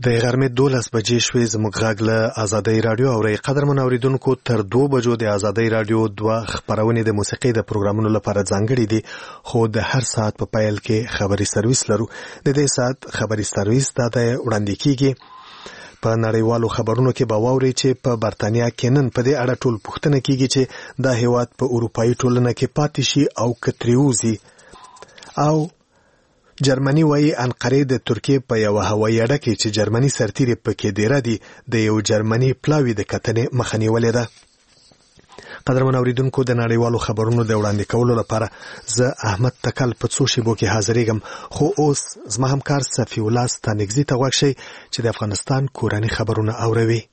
د غرمې 12 بجې شوې. زموږ غږ له آزادۍ رادیو اورئ. قدرمن اوریدونکو، تر 2 بجو د آزادۍ رادیو 2 خبرونه د موسیقۍ د پروګرامونو لپاره ځانګړي دي، خو د هر ساعت په پایل کې خبري سرویس لرو. د دې ساعت خبري سرویس دا د وړاندې کیږي. په نړیوالو خبرونو کې به واوري چې په برتانیا کې نن په دې اړه ټول پوښتنه کیږي چې دا هیواد په اروپאי ټولنه کې پاتې شي او کتریوزي. او جرمني وایي انقره د ترکیه په یو هوایي اډه کې چې جرمني سرتیري پکې دیره دي د یو جرمني پلاوي د کتنې مخه نیولې ده. قدرمن اوریدونکو، د نړیوالو خبرونو د وړاندې کولو لپاره زه احمد تکل په څو شیبو کې حاضرېږم، خو اوس زما همکار صفی الله ستانګزي ته غوږ شئ چې د افغانستان کورني خبرونه اوروي.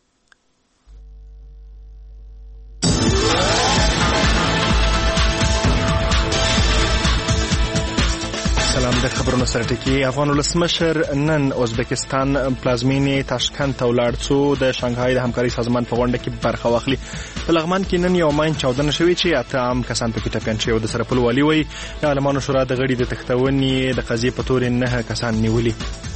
سلام. د خبرونو سره ټکی. افغان ولسمشر نن ازبکستان پلازمینې تاشکند ته ولاړ څو د شانګهای د همکاري سازمان په غونډه کې برخه واخلي. په لغمان کې نن یو ماین چاودنه شوې چې 8 عام کسان پکې ټپیان شوي. د سرپل والي وایي د عالمانو شورا د غړي د تختونې د قضیې په تور 9 کسان نیولي.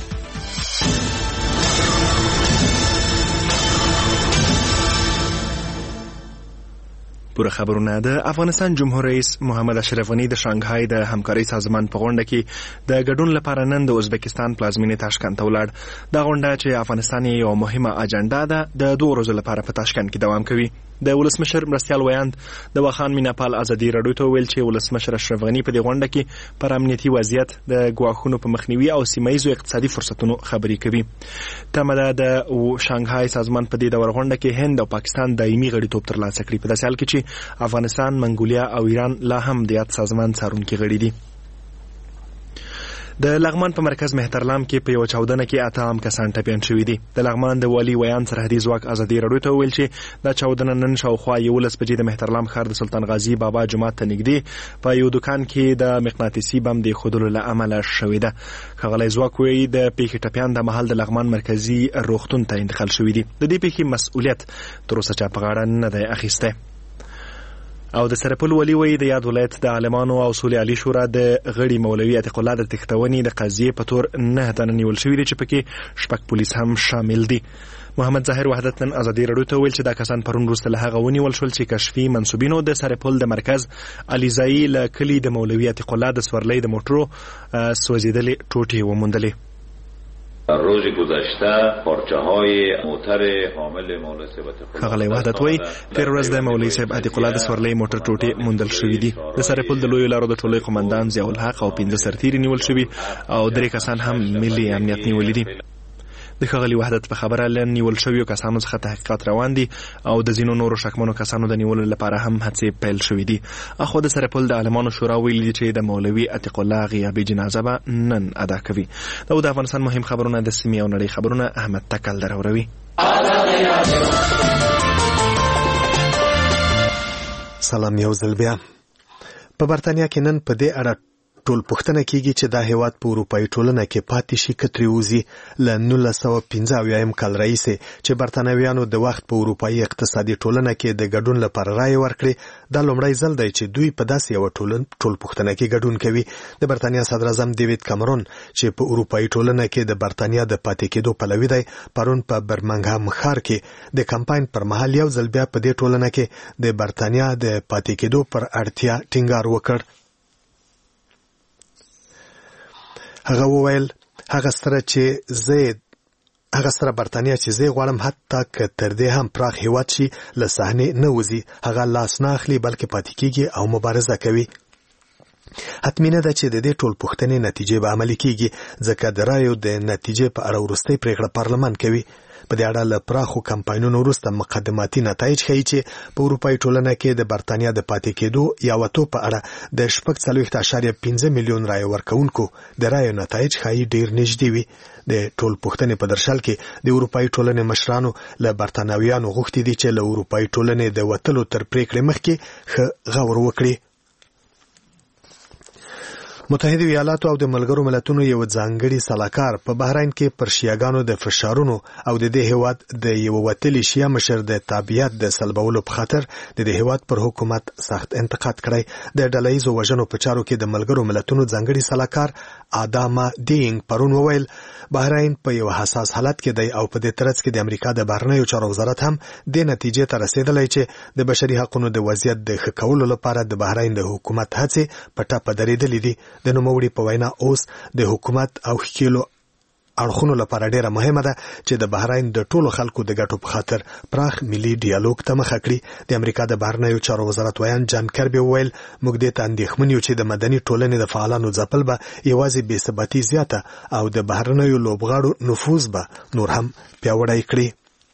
پوره خبرونه. د افغانستان جمهور رئیس محمد اشرف غنی د شانګهای د همکاري سازمان په غونډه کې د ګډون لپاره نن د ازبکستان پلازمینې تاشکند ته ولاړ. دا غونډه چې افغانستان یو مهمه اجنډا ده د 2 ورځې لپاره په تاشکند کې دوام کوي. د ولسمشر مرستیال ویاند د واخان میناپال ازادي رادیو ته ویل چې ولسمشر اشرف غنی په دې غونډه کې پر امنیتي وضعیت، د ګواښونو په مخنیوي او سیمایي اقتصادي فرصتونو خبرې کوي. تمه ده د شانګهای سازمان په دې دور غونډه کې هند او پاکستان دایمي غړیتوب ترلاسه کړي، په داسې حال کې چې افغانستان، منګولیا او ایران لا هم د یاد سازمان څارونکي غړي دي. د لغمان په مرکز مهترلام کې په یو چاودنه کې 8 عام کسان ټپیان شوي دي. د لغمان د والي ویان سرحدي ځواک ازادي رادیو ته ویل چې دا چاودنه نن شاوخوا 11 بجې د مهترلام ښار د سلطان غازي بابا جومات ته نږدې په یو دکان کې د مقناطیسي بم د ایښودلو له امله شوې ده. ښاغلی ځواک وایي د پیښې ټپیان د مهال د لغمان مرکزي روغتون ته انتقال شوي دي. د دې پیښې مسؤلیت تر اوسه چا په غاړه نه دی اخیستی. او د سرپل ولی وی د یاد ولایت د عالمانو او اصول علی شورا د غړي مولوي عتیق الله د تختونې د قضیې په تور 9 تنه نیول شوي دي چې پکې 6 پولیس هم شامل دي. محمد ظاهر وحدت نن ازادي رادیو ته ویل چې دا کسان پرون وروسته له هغه ونیول شول چې کشفي منسوبینو د سرپل د مرکز علیزایی له کلي د مولوي عتیق الله د سورلۍ د موټرو سوځېدلې ټوټې وموندلې. روز گذشته پارچه‌های موتر حامل مولوی صاحب ښاغلی وحدت وایي تېره ورځ د مولوي صاحب عتیق الله د سورلۍ موټر ټوټې موندل شوي دي. د سرپل د لویو لارو د ټولۍ قمندان ضیاء الحق او 15 سرتیري نیول شوي او 3 کسان هم ملي امنیت نیولي دي. د ښاغلي وحدت په خبره له نیول شویو کسانو څخه تحقیقات روان دي او د ځینو نورو شکمنو کسانو د نیولو لپاره هم هڅې پیل شوې دي. اخو د سرپل د عالمانو شورا ویلي دي چې د مولوي عتیق الله غیابي جنازه به نن ادا کوي. دا د افغانستان مهم خبرونه د سیمې او نړۍ خبرونه احمد تکل دروروي. سلام یو ځل بیا. په برتانیا کې نن په دې اړه ټول پوښتنه کیږي چې دا هیواد په اروپאי ټولنه کې پاتې شي کتریوزي. له 1915 کال راهیسې چې برتانویانو د وخت په اروپאי اقتصادي ټولنه کې د ګډون لپاره رایه ورکړې، دا لومړی ځل دی چې دوی په داسې یو ټول پوښتنه کې ګډون کوي. د برتانیا صدر اعظم ډیوډ کامرون چې په اروپאי ټولنه کې د برتانیا د پاتې کېدو پلوی دی، پرون په برمنګهام ښار کې د کمپاین پر مهال یو ځل بیا په دې ټولنه کې د برتانیا د پاتې کېدو پر اړتیا ټینګار وکړ. هغه وویل هغه سره برتانیا چې زه غواړم حتی که تر دې هم پراخ هیواد شي له صحنې نه وځي، هغه لاس نه اخلي بلکې پاتې کېږي او مبارزه کوي. حتمینه ده چې د دې ټول پوښتنې نتیجې به عملي کېږي، ځکه د رایو د نتیجې په اړه وروستۍ پرېکړه پارلمان کوي. په دې اړه له پراخو کمپاینونو وروسته مقدماتي نتایج ښیي چې په اروپאי ټولنه کې د برتانیا د پاتې کېدو یا وتو په اړه د 4.5 میلیون رایو ورکوونکو د رایو نتایج ښایي ډېر نږدې وي. د ټول پوښتنې په درشل کې د اروپאי ټولنې مشرانو له برتانویانو غوښتي دي چې له اروپאי ټولنې د وتلو تر پرېکړې مخکې ښه غور وکړي. متحده ایالاتو او د ملګرو ملتونو یو ځانګړي سلاکار په بحرین کې پر شیعاګانو د فشارونو او د دې هیواد د یو وتلي شیعه مشر د تابعیت د سلبولو په خاطر د دې هیواد پر حکومت سخت انتقاد کړی. د ډلهییزو وژنو په چارو کې د ملګرو ملتونو ځانګړي سلاکار آداما دینګ پرون وویل بحرین په یو حساس حالت کې دی او په دې ترڅ کې د امریکا د بهرنیو چارو وزارت هم د نتیجې ته رسیدلی چې د بشري حقوقو د وضعیت د ښه کولو لپاره د بحرین د حکومت هڅې په ټاپه درېدلې دي. د نوموړي په وینا اوس د حکومت او ښکېلو اړخونو لپاره ډیره مهمه ده چې د بحرین د ټولو خلکو د ګټو په خاطر پراخ ملي ډیالوګ ته مخه کړي. د امریکا د بهرنیو چارو وزارت ویان جان کربي وویل موږ دې ته اندېښمن یو چې د مدني ټولنې د فعالانو ځپل به یوازې بې ثباتي زیاته او د بهرنیو لوبغاړو نفوذ به نور هم پیاوړی کړي.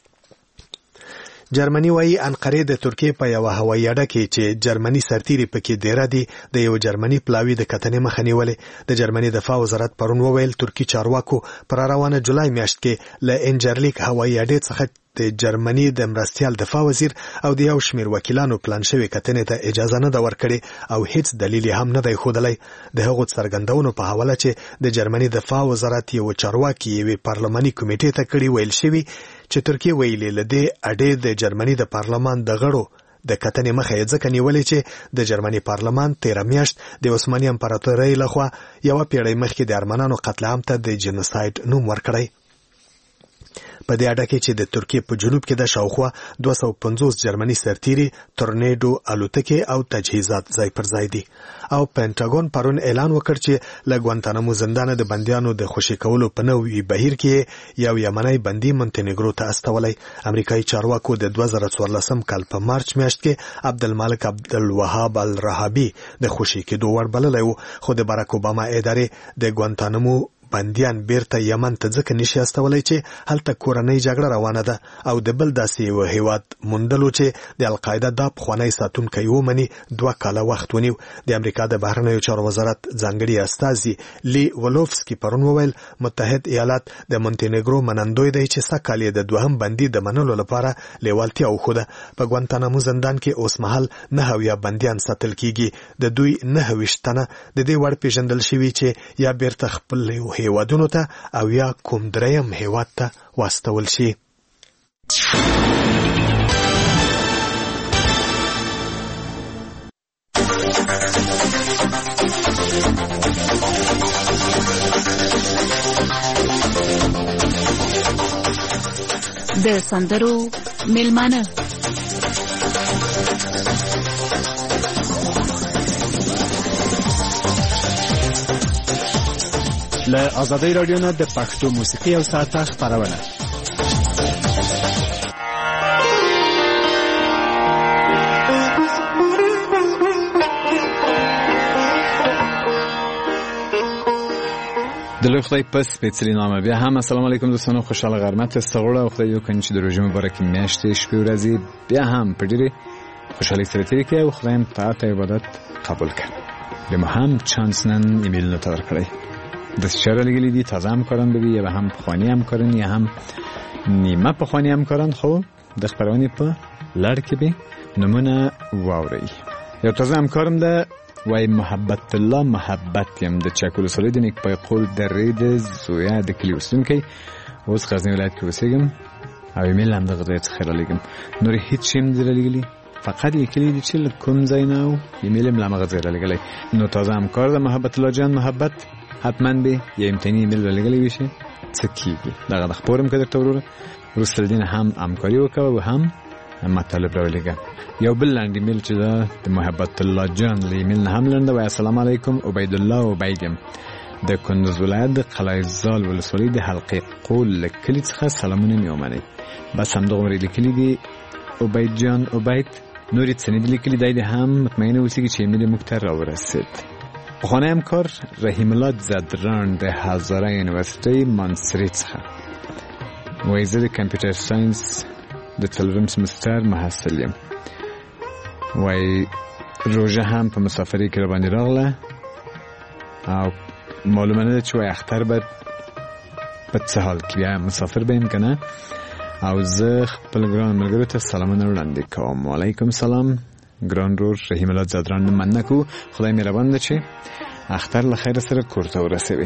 جرمني وايي انقره د ترکیې په یو هوایي اډه کې چې جرمني سرتیري پکې دیره دي د یو جرمني پلاوی د کتنې مخه نیولې. د جرمني دفاع وزارت پرون وویل ترکی چارواکو پر روانه جولای میاشت کې له انجرلیک هوایي اډې څخه د جرمني د مرستیال دفاع وزیر او د یو شمیر وکیلانو پلان شوی کتنې ته اجازه نه ده ورکړې او هیڅ دلیل هم نه دی ښودلی. د هغو څرګندونو په حواله چې د جرمني دفاع وزارت یو چارواکي یوې پارلماني کمیټې ته کړي ویل شوي چې ترکیه ویلې له دې اډې د جرمني د پارلمان د غړو د کتنې مخه یې ځکه نیولې چې د جرمني پارلمان 13 میاشت د عثماني امپراتورۍ لخوا یوه پیړۍ مخکې د ارمنانو قتل عام ته د جنوساید نوم ورکړی. په دې اډه کې چې د ترکیې په جنوب کې د شاوخوا 250 جرمني سرتیري تورنیډو الوتکې او تجهیزات ځای پر ځای دي. او پینټاګون پرون اعلان وکړ چې له ګوانتانامو زندانه د بندیانو د خوشي کولو په نوي بهیر کې یو یمنی بندي مونتینیګرو ته استولی. امریکایي چارواکو د 2014 کال په مارچ میاشت کې عبدالمالک عبدالوهاب الرهابي د خوشي کېدو وړ بللی و خو د باراک اوباما ادارې د ګوانتانامو بندیان بیرته یمن ته ځکه نشي استولی چې هلته کورنۍ جګړه روانه ده او د بل داسې یو هیواد موندلو چې د القاعده دا پخوانی ساتونکی ومني 2 کاله وخت ونیو. د امریکا د بهرنیو چارو وزارت ځانګړي استازي لی ولوفسکي پرون وویل متحد ایالات د مونتینیګرو منندوی دی چې سږ کال یې د دوهم بندي د منلو لپاره لیوالتیا وښوده. په ګوانتانامو زندان کې اوس مهال 9 بندیان ساتل کیږي. د دوی 29 تنه د دې وړ پیژندل شوي چې یا بیرته خپل هیوادونو ته او یا کوم دریم هیواد ته واستول شي. د سندرو میلمانه له آزادۍ رادیو نه د پښتو موسیقي او ساعته خپرونه. د لوی خدای په سپېڅلي نامه بیا هم السلام علیکم دوستانو، خوشحاله غرمت استغړه او خدای یو کني چې د روژې مبارکې میاشتې شپې ورځې بیا هم په ډېرې خوشحالۍ سره تېرې کړې او خدای هم طاعت او عبادت قبول کړي. بیا مو هم چانس نن ایمیلونه ته ورکړی دستچه را لګلې دي، تازه همکاران به وي یا به هم پخواني همکاران یا هم نیمه پخواني همکاران، خو د خپرونې په لړ کې به نمونه واورئ. یو تازه همکارم ده وای محبت الله محبت یم د چاکول سولې د نیک پای قول درې د زویا د کلی اوسیدونکی، اوس غزنی ولایت کې اوسېږم او ایمیل هم دغه ځای څخه رالیږم. نور هیڅ شی هم دې رالیږلي، فقط لیکلي دي چې له کوم ځای نه او ایمیل هم له همغه ځای رالیږلی. نو تازه همکار ده محبت الله جان محبت، حتما به یو امتحاني ایمیل رالیږلی وي چې څه کېږي. دغه د خپور هم که درته وروره وروسته له دې نه هم همکاري وکړه او هم مطالب راولیږه. یو بل لنډ ایمیل چې ده د محبت الله جان له ایمیل نه هم لنډه وایي السلام علیکم عبید الله عبید یم د کندوز ولایت د قلعه زال ولسوالۍ د حلقې قول له کلي څخه سلامونه مې ومنئ. بس همدغومره یې لیکلي دي عبید جان عبید. نور یې څه نه دي لیکلي، دی هم مطمئنه اوسېږي چې ایمیل موږ ته راورسېد. پخوانی همکار رحیم الله زدران د هزاره یونیورسټۍ مانسري څخه وایي زه د کمپیوټر ساینس د 4م سمستر محصل یم. وایي روژه هم په مسافرۍ کې راباندې راغله او معلومه نه ده چې وایي اختر به په څه حال کې بیا مسافر به یم که نه. او زه خپل ګران ملګرو ته سلامونه وړاندې کوم. وعلیکم سلام ګران رور رحیم الله زدران. مننه کوو، خدای مهربان ده چې اختر له خیر سره کورته ورسوي.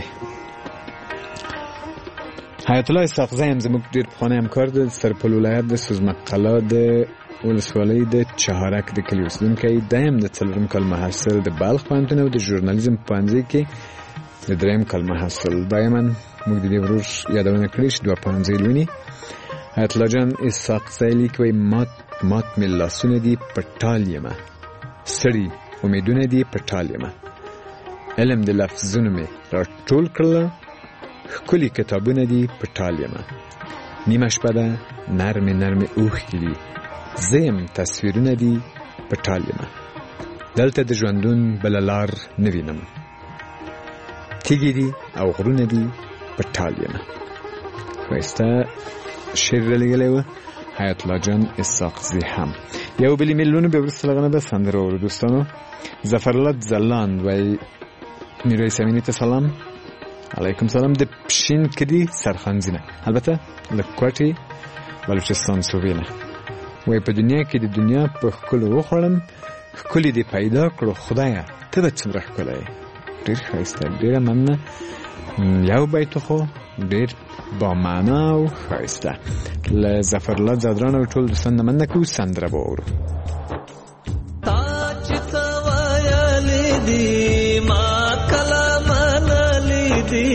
حیات الله اسحاقزی هم زموږ ډېر پخوانی همکار د سرپل ولایت د سوزمقلا د ولسوالۍ د چهارک د کلي اوسېدونکی دی، هم د 4 کال محصل د بلخ پوهنتون او د ژورنالیزم په پوهنځي کې د 3 کال محصل. دایما موږ د دې ورور یادونه کړې چې 2 پوهنځي لولي. حیات الله جان اسحاقزی لیکي مات مې لاسونه دي پټال یمه، ستړي امیدونه دي پټال یمه، علم د لفظونو مې راټول کړله، ښکلي کتابونه دي پټال یمه، نیمه شپه ده نرمې نرمې اوښکې دي، زه یم تصویرونه دي پټال یمه، دلته د ژوندون بله لار نه وینم، تیږې دي او غرونه دي پټال یمه. ښایسته شعر رالیږلی و حیات الله جان اسحاقزی هم. یو بلې میلونه به وروسته له هغه نه به سندره واورو دوستانو. ظفرالله ځلاند وایي میرویس امیني ته سلام. علیکم سلام. د پشین کلي سرخانزینه، البته له کوټې بلوچستان صوبې نه. وایي په دنیا کې د دنیا په ښکلو وخوړم، ښکلي دې پیدا کړو خدایه ته به څومره ښکلی یې. ډېر ښایسته، ډېره مننه. یو بیت خو ډېر با معنا او ښایسته. له ظفرالله ځدران او ټول دوستان نه مننه کوو. سندره به واورو. تا چې ته ویلې دي ما کله منلې دي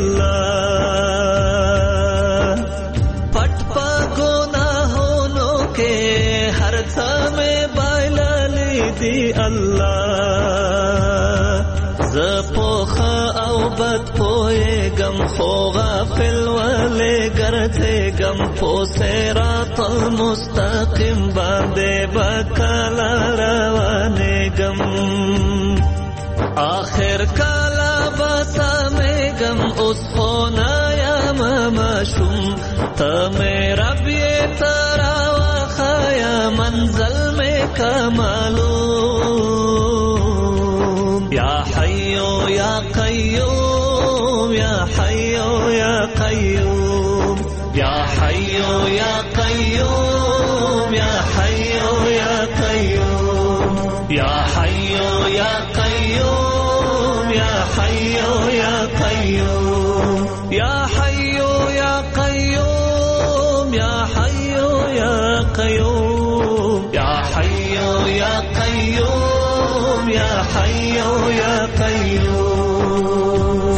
الله، پټ په ګناهونو کې هر څه مې بایللې دي الله، زه پوخه او بد پوهېږم خو غافل ولې ګرځېږم، په صراط المستقیم باندې به کله روانېږم، آخر کله به سمېږم، اوس خو نه یم ماشوم، ته مې رب یې ته راوښیه منزل مې که معلوم. یا حیو یا قیوم، یا حیو یا قیوم، یا حیو یا قیوم، یا حیو یا قیوم، یا حیو یا قیوم، یا حیو یا قیوم، یا حیو یا قیوم، یا حیو یا قیوم، یا حیو یا قیوم، یا حیو یا قیوم.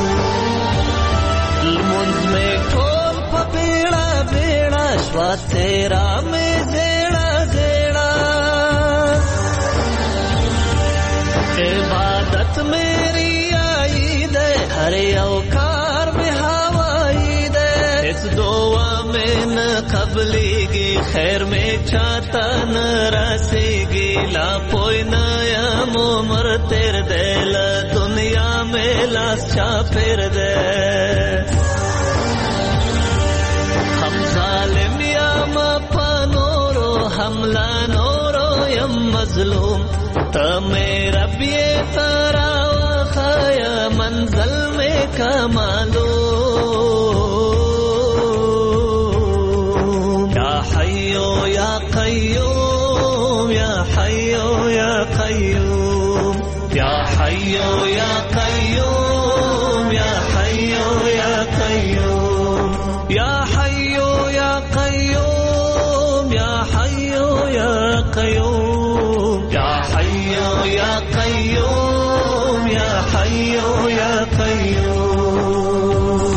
لمونځ میں ټول په بیړه بیړه شوه، تیرا میں زیړه زیړه، عبادت میں ریائی دے، هر یو کار میں هوایی دے، هیڅ دعا میں نه قبلیږي، خیر میں چاته نه رسیږي، لا پوی نه یم عمر تیر دی، له دنیا میں لاس چاپیر دی، هم ظالم یم په نورو، هم لا نورو یم مظلوم، ته مې رب یې ته راوښیه منزل مې که معلوم. یا حیو یا قیوم، یا حیو یا قیوم، یا حیو یا قیوم، یا حیو یا قیوم، یا حیو یا قیوم، یا حیو یا قیوم، یا حیو یا قیوم، یا حیو یا قیوم.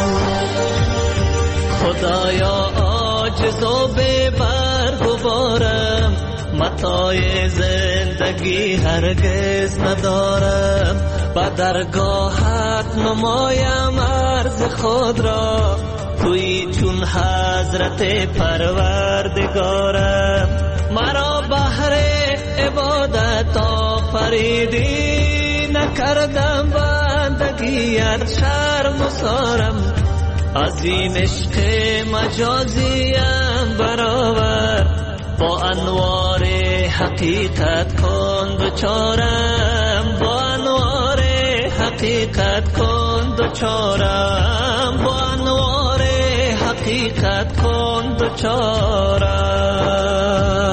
خدایا عاجز و بے برگوارم، متاع زندگی هرگز ندارم، به درگاهت نمایم عرض خود را، توی چون حضرت پروردگارم، مرا بهر عبادت آفریدی، نکردم بندگیت شرم و سارم، از این عشق مجازیم برآور، با انوار حقیقت کن دوچارم، با انوار حقیقت کن دوچارم، با انوار حقیقت کن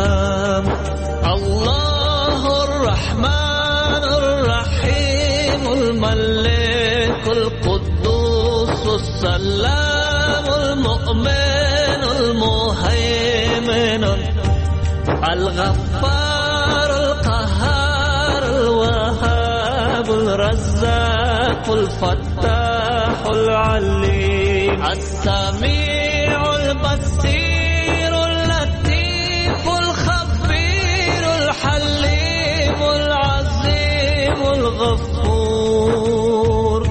دوچارم. الله الرحمن الرحیم المسلم المؤمن المهيمن الغفار القهار الوهاب الرزاق الفتاح العليم السميع البصير اللطيف الخبير الحليم العظيم الغفور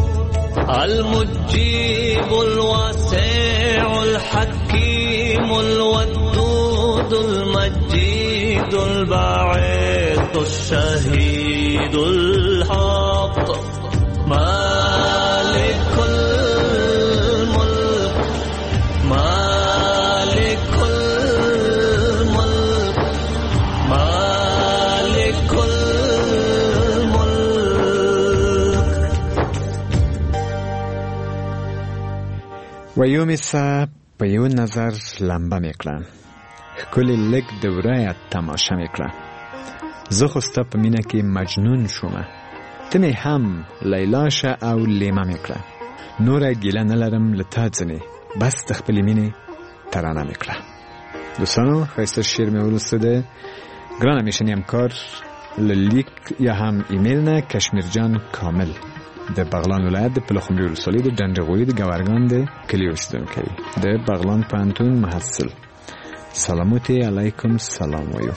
المجيب الواسع الحكيم الودود المجيد البعيد الشهيد الحق مالك الملك مالك الملك مالك الملك. و یومی سا په یو نظر لمبه میکړه، ښکلې لږ دوره تماشا میکړه. زه خو ستا په مینه کې مجنون شومه، ته مې هم لیلا شه او لیمه میکړه. نوره ګیله نه لرم له تا ځنې، بس د خپلې مینې ترانه میکړه. دوستانو ښایسته شعر مې ولوسته. ګرانه میشنی همکار له لیک یا هم ایمیل نه کشمیر جان کامل د بغلان ولایت د پلخمري ولسوالۍ د ډنډغویي د ګورګان د کلي اوسیدونکی د بغلان پوهنتون محصل. سلاموتی علیکم سلام وایو.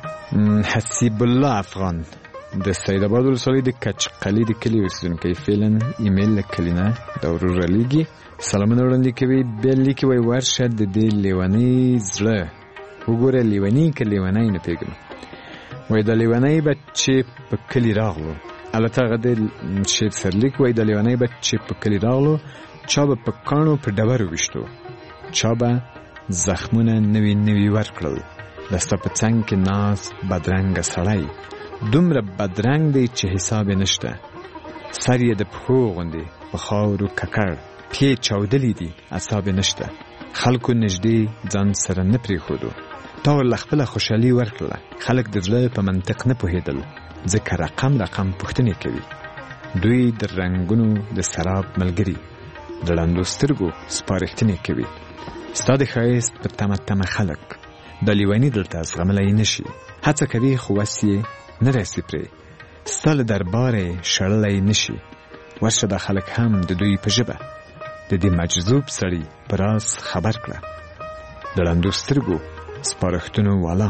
حسیب الله افغان د سید آباد ولسوالۍ د کچقلي د کلي اوسیدونکی فعلا ایمیل له کلي نه د ورور لیږي. سلامونه وړاندې کوي. بیا لیکي وایي ورشه د دې لیونۍ زړه وګوره، لیونۍ که لیونۍ نه پوهېږم. وایي د لیونۍ به چې په کلي راغلو، البته هغه د شعر سرلیک وایي د لیونۍ به چې په کلي راغلو، چا به په کاڼو په ډبرو ویشتو، چا به زخمونه نوي نوي ورکړل. د ستا په څنګ کې ناست بدرنګه سړی دومره بدرنګ دی چې حساب یې نشته. سر یې د پښو غوندې په خاورو ککړ، پښې چاودلې دي اعصاب یې نشته. خلکو نږدې ځان سره نه پرېښودو، تا ورله خپله خوشحالي ورکړله. خلک د زړه په منطق نه پوهېدل، ځکه رقم رقم پوښتنې کوي. دوی د رنګونو د سراب ملګري، د ړندو سترګو سپارښتنې کوي. ستا د ښایست په تمه تمه خلک د لیوني دلته زغملی نشي. هڅه کوي خو وس یې نه راسي پرې، ستا له درباره یې شړلی نشي. ورشه دا خلک هم د دوی په ژبه د دې مجذوب سړي په راز خبر کړه. د ړندو سترګو سپارښتنو والا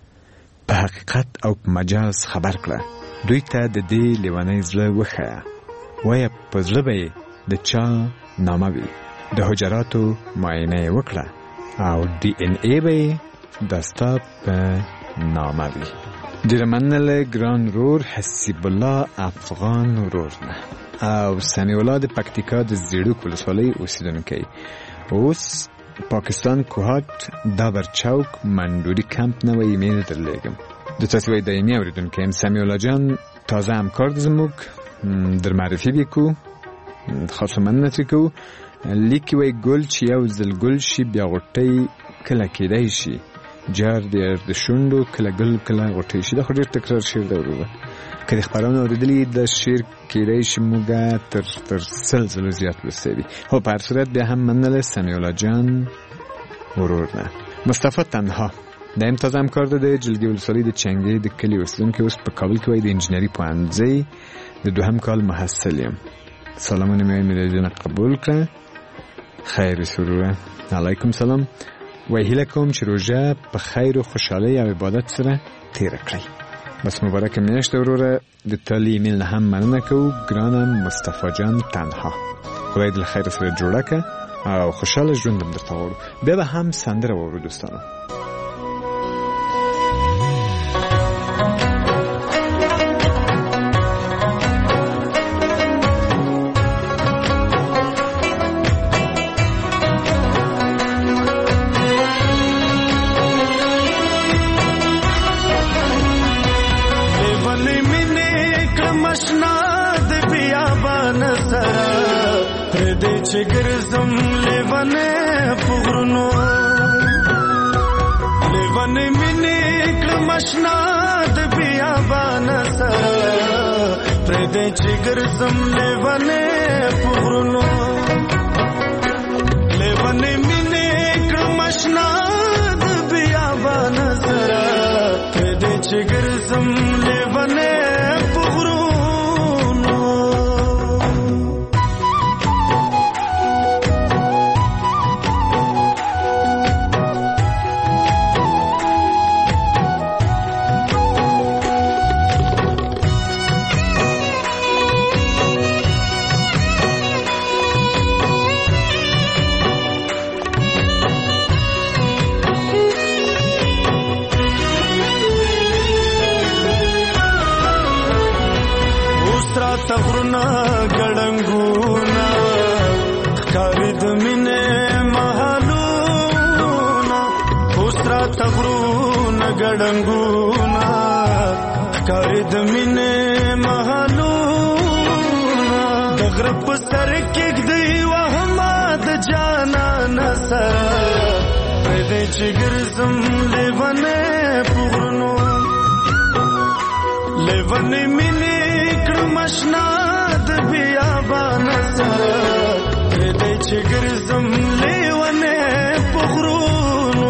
په حقیقت او په مجاز خبر کړه. دوی ته د دې لیونۍ زړه وښیه، وایه په زړه به یې د چا نامه وي. د حجراتو معاینه یې وکړه او ډي ان اے به یې د ستا په نامه وي. ډېره مننه ګران ورور حسیب الله افغان ورور نه او سمیع الله د پکتیکا د زیړوک ولسوالۍ اوسیدونکی. اوس پاکستان کوهات دابر چوک منډوري کمپ نه وایي ایمیل درلیږم. د تاسې وایي دایمي اورېدونکی یم سمیع الله جان، تازه همکار د زموږ در معرفي به کړو، خاصه مننه ترې کوو. لیکي وایي ګل چې یو ځل ګل شي بیا غوټۍ کله کېدی شي، جار د شونډو کله ګل کله غوټۍ شي. دا خو ډېر تکرار شعر دی وروره. که د خپرونو اورېدلي د شعر کېدی شي موږه تر 100 ځلو زیات لوستی وي. خو په هر صورت بیا هم مننه سمیع الله جان ورور نه. مصطفی تنها دایم تازه همکار ده د جلګې ولسوالۍ د چنګۍ د کلي اوسیدونکی، اوس په کابل کې وایي د انجینري پوهنځۍ د 2 کال محصل یم. سلامونه مې میلادونه قبول کړه. خیر وروره. علیکم سلام. وایي هیله کوم چې روژه په خیر و خوشحالۍ او عبادت سره تیره کړئ. بس مبارک میاشت وروره. د تالی ایمیل نه هم مننه کوو ګرانه مصطفی جان تنها. خدای دې له خیر سره جوړه کړه او خوشحاله ژوند هم درته غواړو. بیا به هم سندره واورو دوستانو. ګرځم لیوانه پغرونو لیوانه مینه کړم آشنا د بیابان سره پر دې چې ګرځم لیوانه پغرونو لیونې مینې کړم اشنا د بیابان سره پرېږدی چې ګرځم لیونې په غرونو تغرنا ګړنګونا ښکاري د مینې محلونا اوسرا تغرنا ګړنګونا ښکاري د مینې محلونا د غره په سر کېږدی وهمه د جانان سره پرېږدی چې ګرځم لیونې په غرونو لیونې مینې مشنا د بیابان سره پرېږدی چې ګرځم لیونې په غرونو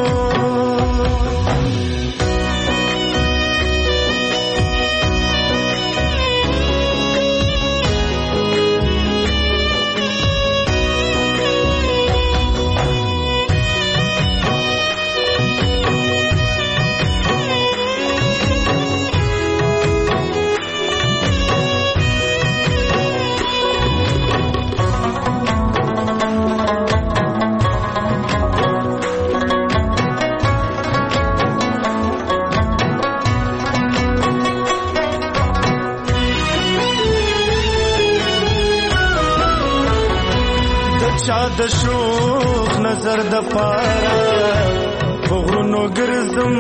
چا د شوخ نظر د پاره په غرونو ګرځم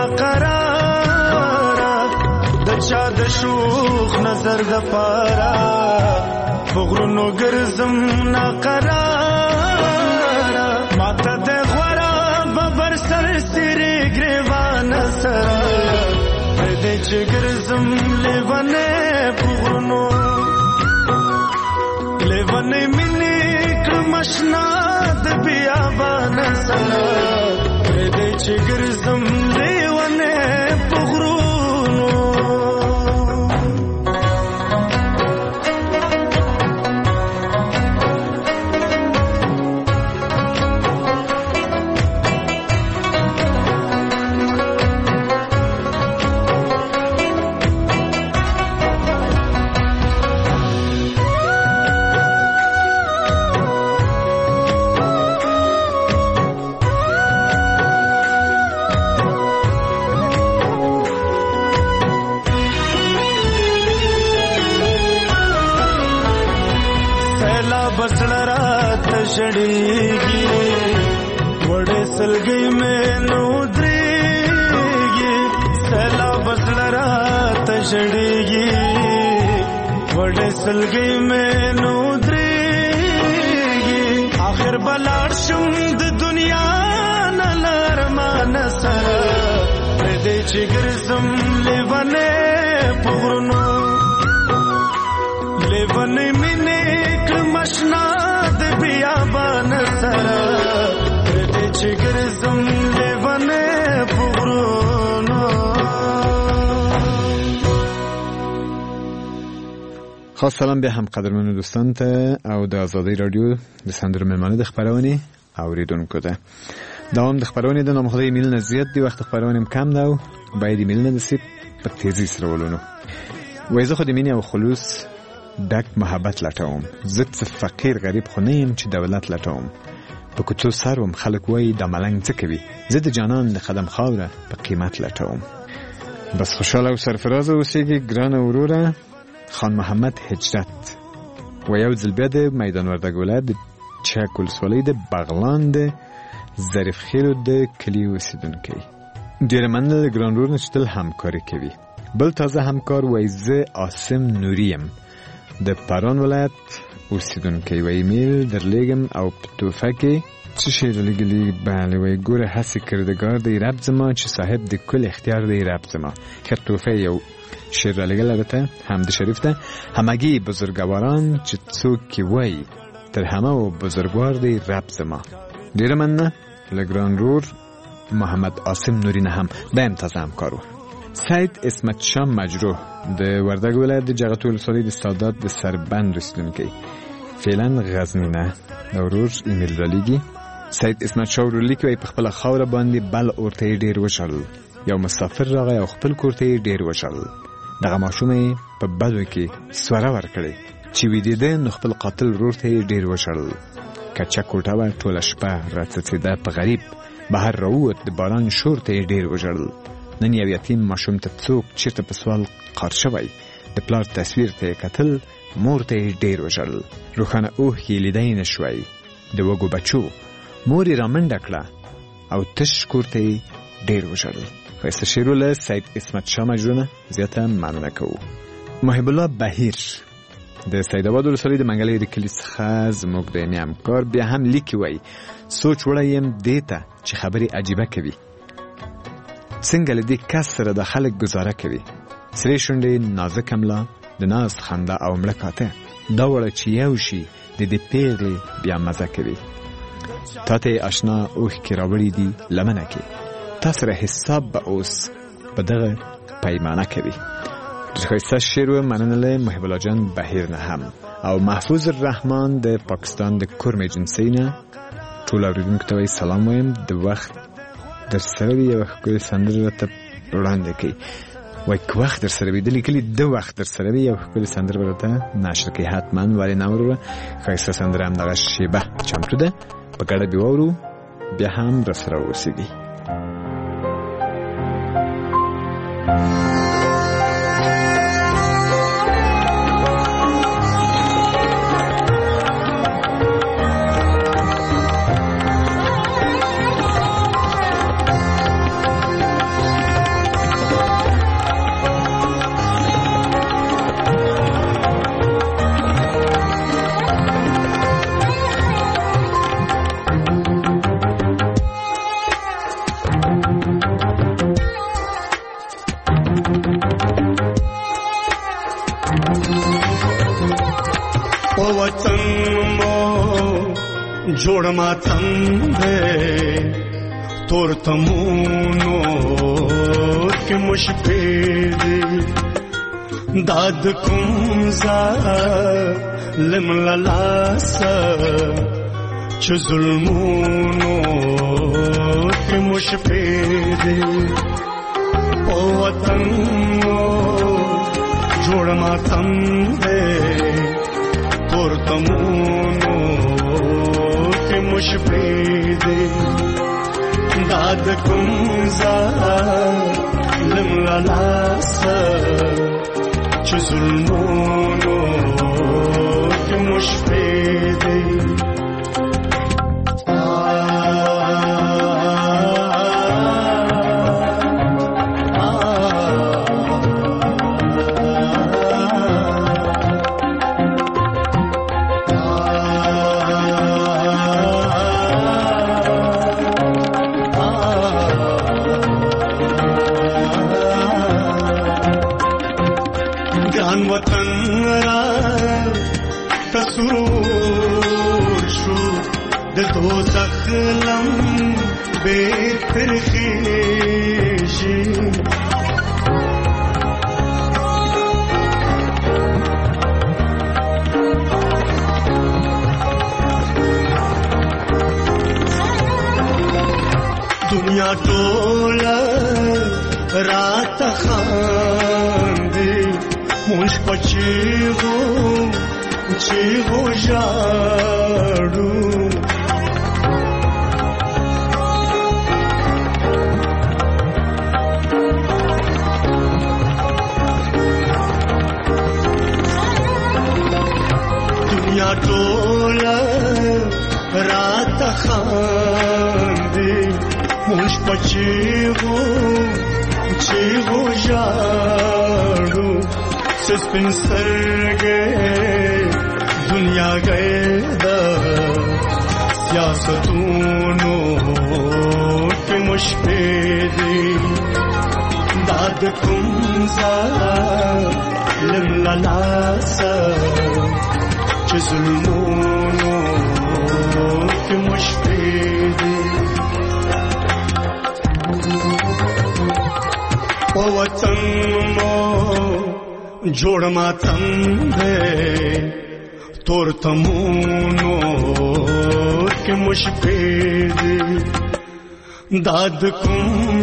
ناقراره د چا د شوخ نظر د پاره په غرونو ګرځم ناقراره ماته د غوړه ببر سر سترې ګریوان سره پرېږدی چې ګرځم لیونې په غرونو لیونې مینې مشنا د بیابان سره پرېږدی چې ګرځم لیونې په غرونو بسړه راته ژړېږي وړې سلګۍ مې نو درېږي سیلاب بسړه راته ژړېږي وړې سلګۍ مې نو درېږي آخر به لاړ شم د دنیا نه له ارمانه سره پرېږدی چې ګرځم لیونې په غرونو لیونې مینې مشنا د بیابان سره پرېږدی چې ګرځم لیونې په غرونو. خاص سلام به هم قدرمنو دوستان ته او د آزادۍ رادیو د سندرو مېلمانه د خبرونې اوریدونکو ته دوام د خبرونې د نامخدای ایمیل نه زیات دی وخت خبرونې هم کم ده او باید ایمیل نه دسی په تیزی سره ولونو وای زه خو د مینې او خلوص ډک محبت لټوم زه څه فقیر غریب خو نه یم چې دولت لټوم په کوڅو سر وم خلک وایي دا ملنګ څه کوي زه د جانان د قدم خاوره په قیمت لټوم بس خوشحاله او سرفرازه اوسېږي ګرانه وروره خان محمد هجرت و یو ځل بیا د میدان وردګ ولایت د چک ولسوالۍ د بغلان د ظریف خیلو د کلي اوسېدونکی ډېره مننه د ګران ورور نه چې تل همکاري کوي بل تازه همکار وایي زه عاصم نوري یم د پاران ولایت اوسېدونکی و ایمیل درلیږم او په تحفه کې څه شی رالیږلي بله وایي ګوره هسې کردګار دی رب زما چې صاحب د کل اختیار دی رب زما خیر تحفه یو شعر رالیږل البته حمد شریف ده همگی بزرگواران چې څوک کې وایي تر همه و بزرگوار دی رب زما ډیره مننه لګران رور محمد عاصم نوري نه هم د امتیاز همکارو. سید اسمت شاه مجروح د وردګ ولایت د جغتو ولسوالۍ د سادات د سربند اوسیدونکی فعلا غزنی نه د ورور ایمیل را لیږي. سید اسمت شاه ورور لیکي وایي په خپله خاوره باندې بل اورته یې ډېر وشړل. یو مسافر راغی او خپل کور ته یې ډېر وشړل. دغه ماشوم یې په بدو کې سوره ورکړې چې ویدېده نو خپل قاتل ورور ته یې ډېر وشړل. کچه کوټه وه ټوله شپه راڅڅېده په غریب بهر راووت د باران شور ته یې ډېر وژړل. نن یو یتیم ماشوم ته څوک چېرته په سوال قار شوی د پلار تصویر ته یې کتل مور ته یې ډېر وژړل. روښانه اوښکې لیدی نه شوی د وږو بچو مور یې رامنډه کړه او تش کور ته یې ډېر وژړل. ښایسته شعر له سید اسمت شاه مجروح نه زیاته مننه کوو. محب الله بهیر د سیدآباد ولسوالۍ د منګلۍ د کلي څخه زموږ د یمې همکار بیا هم لیکي وایي سوچ وړی یم دې ته چې خبرې عجیبه کوي. څنګه له دې کس سره د خلک ګزاره کوي. سرې شونډې نازکه ملا د ناز خندا او مړه کاته دا وړه چې یو شي د دې پیغلې بیا مزه کوي. تا ته یې اشنا اوښکې راوړي دي لمنه کې تا سره حساب به اوس په دغه پیمانه کوي. ډېر ښایسته شعر و. مننه له محب الله جان بهیر نه هم او محفوظ الرحمن د پاکستان د کورم ایجنسۍ نه ټول اورېدونکو ته وایي سلام وایم. د وخت در سره وي یوه ښکلې سندره راته وړاندې کوي. وایي که وخت در سره وي د لیکلي د وخت در سره وي یوه ښکلې سندره به راته نشر کوي حتما ولې نه وروره. ښایسته سندره همدغه شیبه چمتو ده په ګډه دې واورو بیا هم را سره واوسېږئ. جوړ ماتم دې تور تمونو کې مشپې دې داد کوم ظالم لاس چې ظلمونو کې مشپې دې او وطن جوړ ماتم دې تور تمونو مشپې دې داد کوم ظالم لاس چې ظلمونو کې مشپې دې دنیا ټوله رات خاندي مونږ پچیغو چیغو ژاړو دنیا ټوله رات خاندي مونږ پچیغو چیغو ژاړو سپین سترګې دنیا گئے دا سیاستونو کې مشپې دي داد کوم ظالم لاس چې ظلمونو کې مشپې دي په وطن مو جوړ ماتم دې تور تمونو کې مشپې دي داد کوم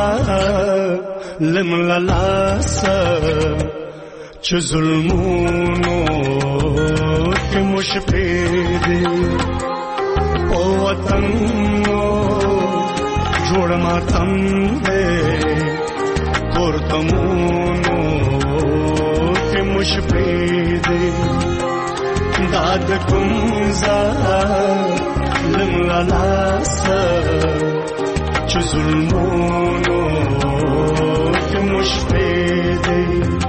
ظالم للاسه چې ظلمونو کې مشپې دي په وطن مو جوړ ماتم دې تور تمونو کې مشپې دي داد کوم ظالم للاسه چې ظلمونو کې مشپې دي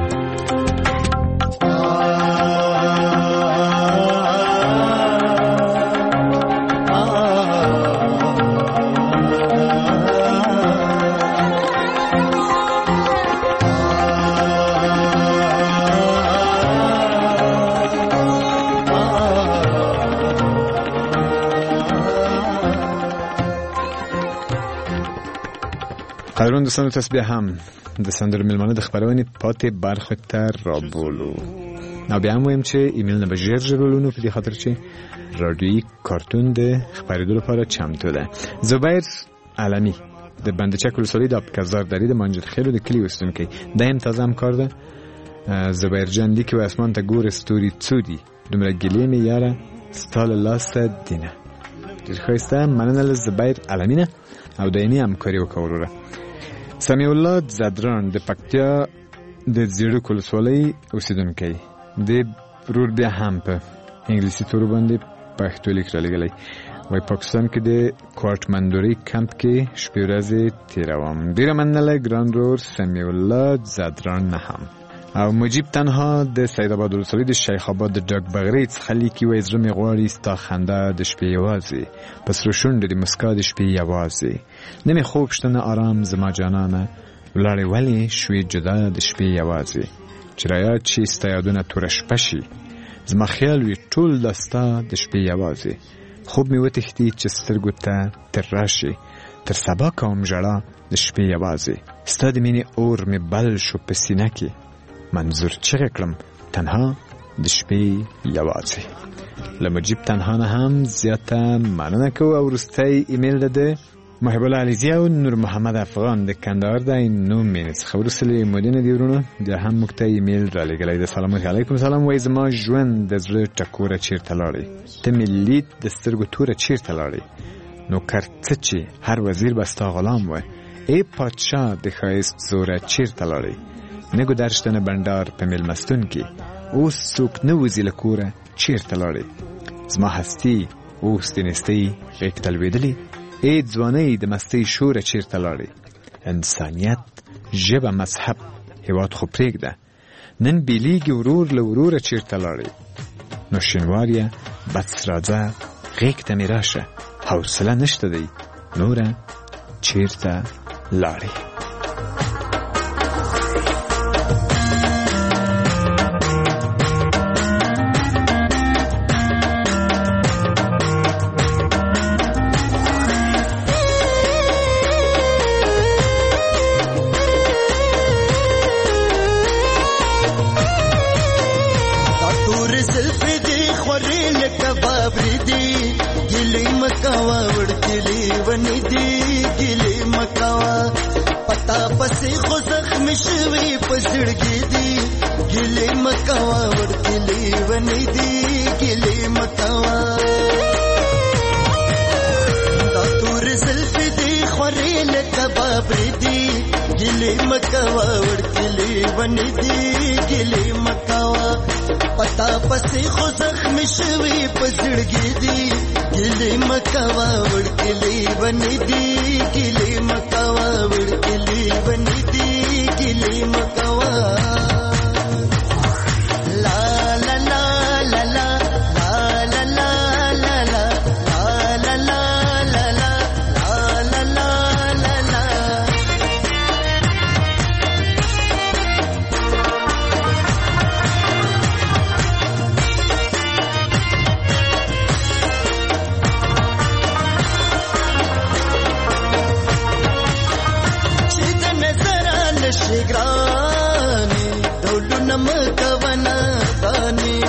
قدرون دوستانو تاسو بیا هم د سندرو میلمانه د خبرونې پاتې برخه ته رابولو نو بیا هم وایم چې ایمیل نه به ژر ژر ولونو په دې خاطر چې رادیویی کارتون د خبرېدو لپاره چمتو ده. زبیر علمی د بندچک ولسوالۍ د آبکزار درې د منجد خیلو د کلي اوسیدونکی دا هم تازه همکار ده. زبیر جان لیکي و اسمان ته ګوره ستوري څو دي دومره ګیلې مې یاره ستا له لاسه دینه. ډېر ښایسته مننه له زبیر علمی نه او دایمي همکاري وکړه وروره. سمیع الله زدران د پکتیا د زیړک ولسوالۍ اوسیدونکی د ورور بیا هم په انګلیسي تورو باندې پښتو لیک رالیږلی وایي پاکستان کې د کوارټمندوري کمپ کې شپې ورځې تېروم. ډېره مننه له ګران ورور سمیع الله زدران نه هم. او مجیب تنها د سید آباد ولسوالۍ د شیخ آباد د ډاک بغرۍ څخه لیکي وایي زړه مې غواړي ستا خنده د شپې یوازې په سرو شونډو د مسکا د شپې یوازې نه مې خوب شته نه آرام زما جانانه ولاړې ولې شوې جدا د شپې یوازې چې رایاد شي ستا یادونه توره شپه شي زما خیال وي ټول دا ستا د شپې یوازې خوب مې وتښتي چې سترګو ته تر راشي تر سبا کوم ژړا د شپې یوازې ستا د مینې اور مې بل شو په سینه کې منظور چغه کړم تنها د شپې یوازې. له مجیب تنها نه هم زیاته مننه کوو. او وروستی ایمیل ده محب الله علیزی او نور محمد افغان د کندهار د نوم مې څخه وروسته مودینه دی ورونو د هم مکته ایمیل را لګلای د سلام علیکم سلام وای زما ژوند د زړه ټکوره چیرته لاړې ته ملي د سترګو توره چیرته لاړې نو کرڅ چې هر وزیر بستا غلام و ای پادشاه د خایست زوره چیرته لاړې نگو درشتن بندار په میلمستون کې اوس څوک نه وځي له کوره چیرته لاړې زما هستی اوس د نستۍ غیږ ته لوېدلې ای ځوانۍ د مستۍ شوره چیرته لاړې انسانیت ژبه مذهب هېواد خو پرېږده نن بیلیږي ورور له وروره چیرته لاړې نو شینواریه بس راځه غیږ ته مې راشه حوصله نشته دی نوره چیرته لاړې. نشي ګرانې ډولونه مکونه دانې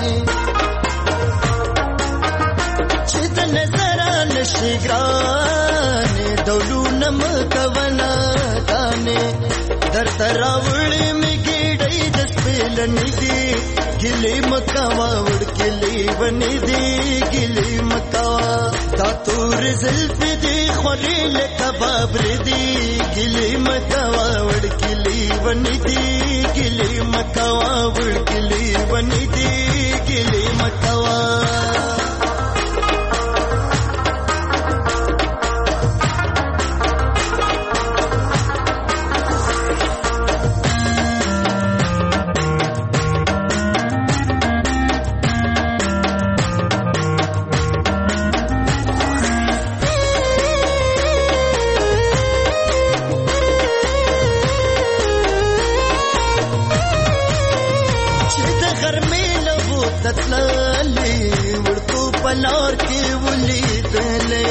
چې د نظر نشي ګرانې ډولونه مکونه دانې درته راوړې مې ګېډۍ د سپېلنې دي ګلې مکوا وړکلې ونې دي ګلې مکوا دا تور زلفې دي خورې لکه بابرې دي ګلې مکوا وړکلې ونې دي ګلې مکوا وړکلې ونې دي ګلې مکوا پلار کې ولیدلې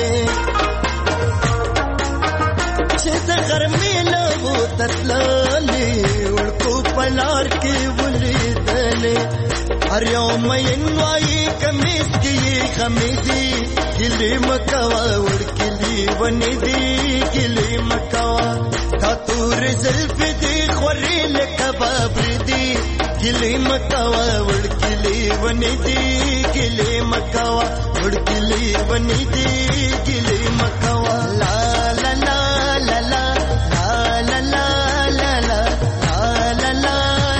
چې د غرمې له وتللې ورکو پلار کې ولیدلې هر یو مین وایي کمیس کې خمیدي ګلې مکوا ورکلې ونې دي ګلې مکوا دا تور زلفې دي خورې لکه بابرې دي ګلې مکوا ورکلې ونې دي ګلې مکوا ورکلې ونې دي ګلې مکوا لا لا لا لا لا لا لا لا لا لا لا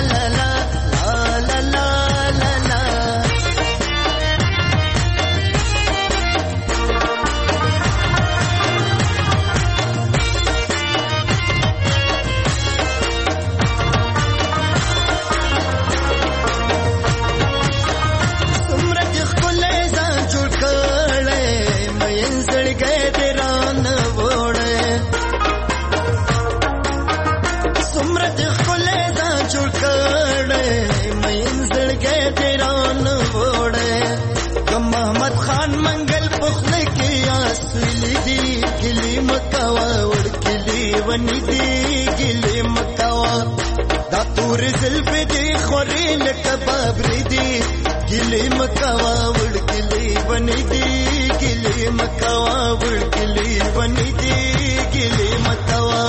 ونې دي ګلې مکوا دا تور زلفې دي خورې لکه بابرې دي ګلې مکوا وړکلې ونې دي ګلې مکوا وړکلې ونې دي ګلې مکوا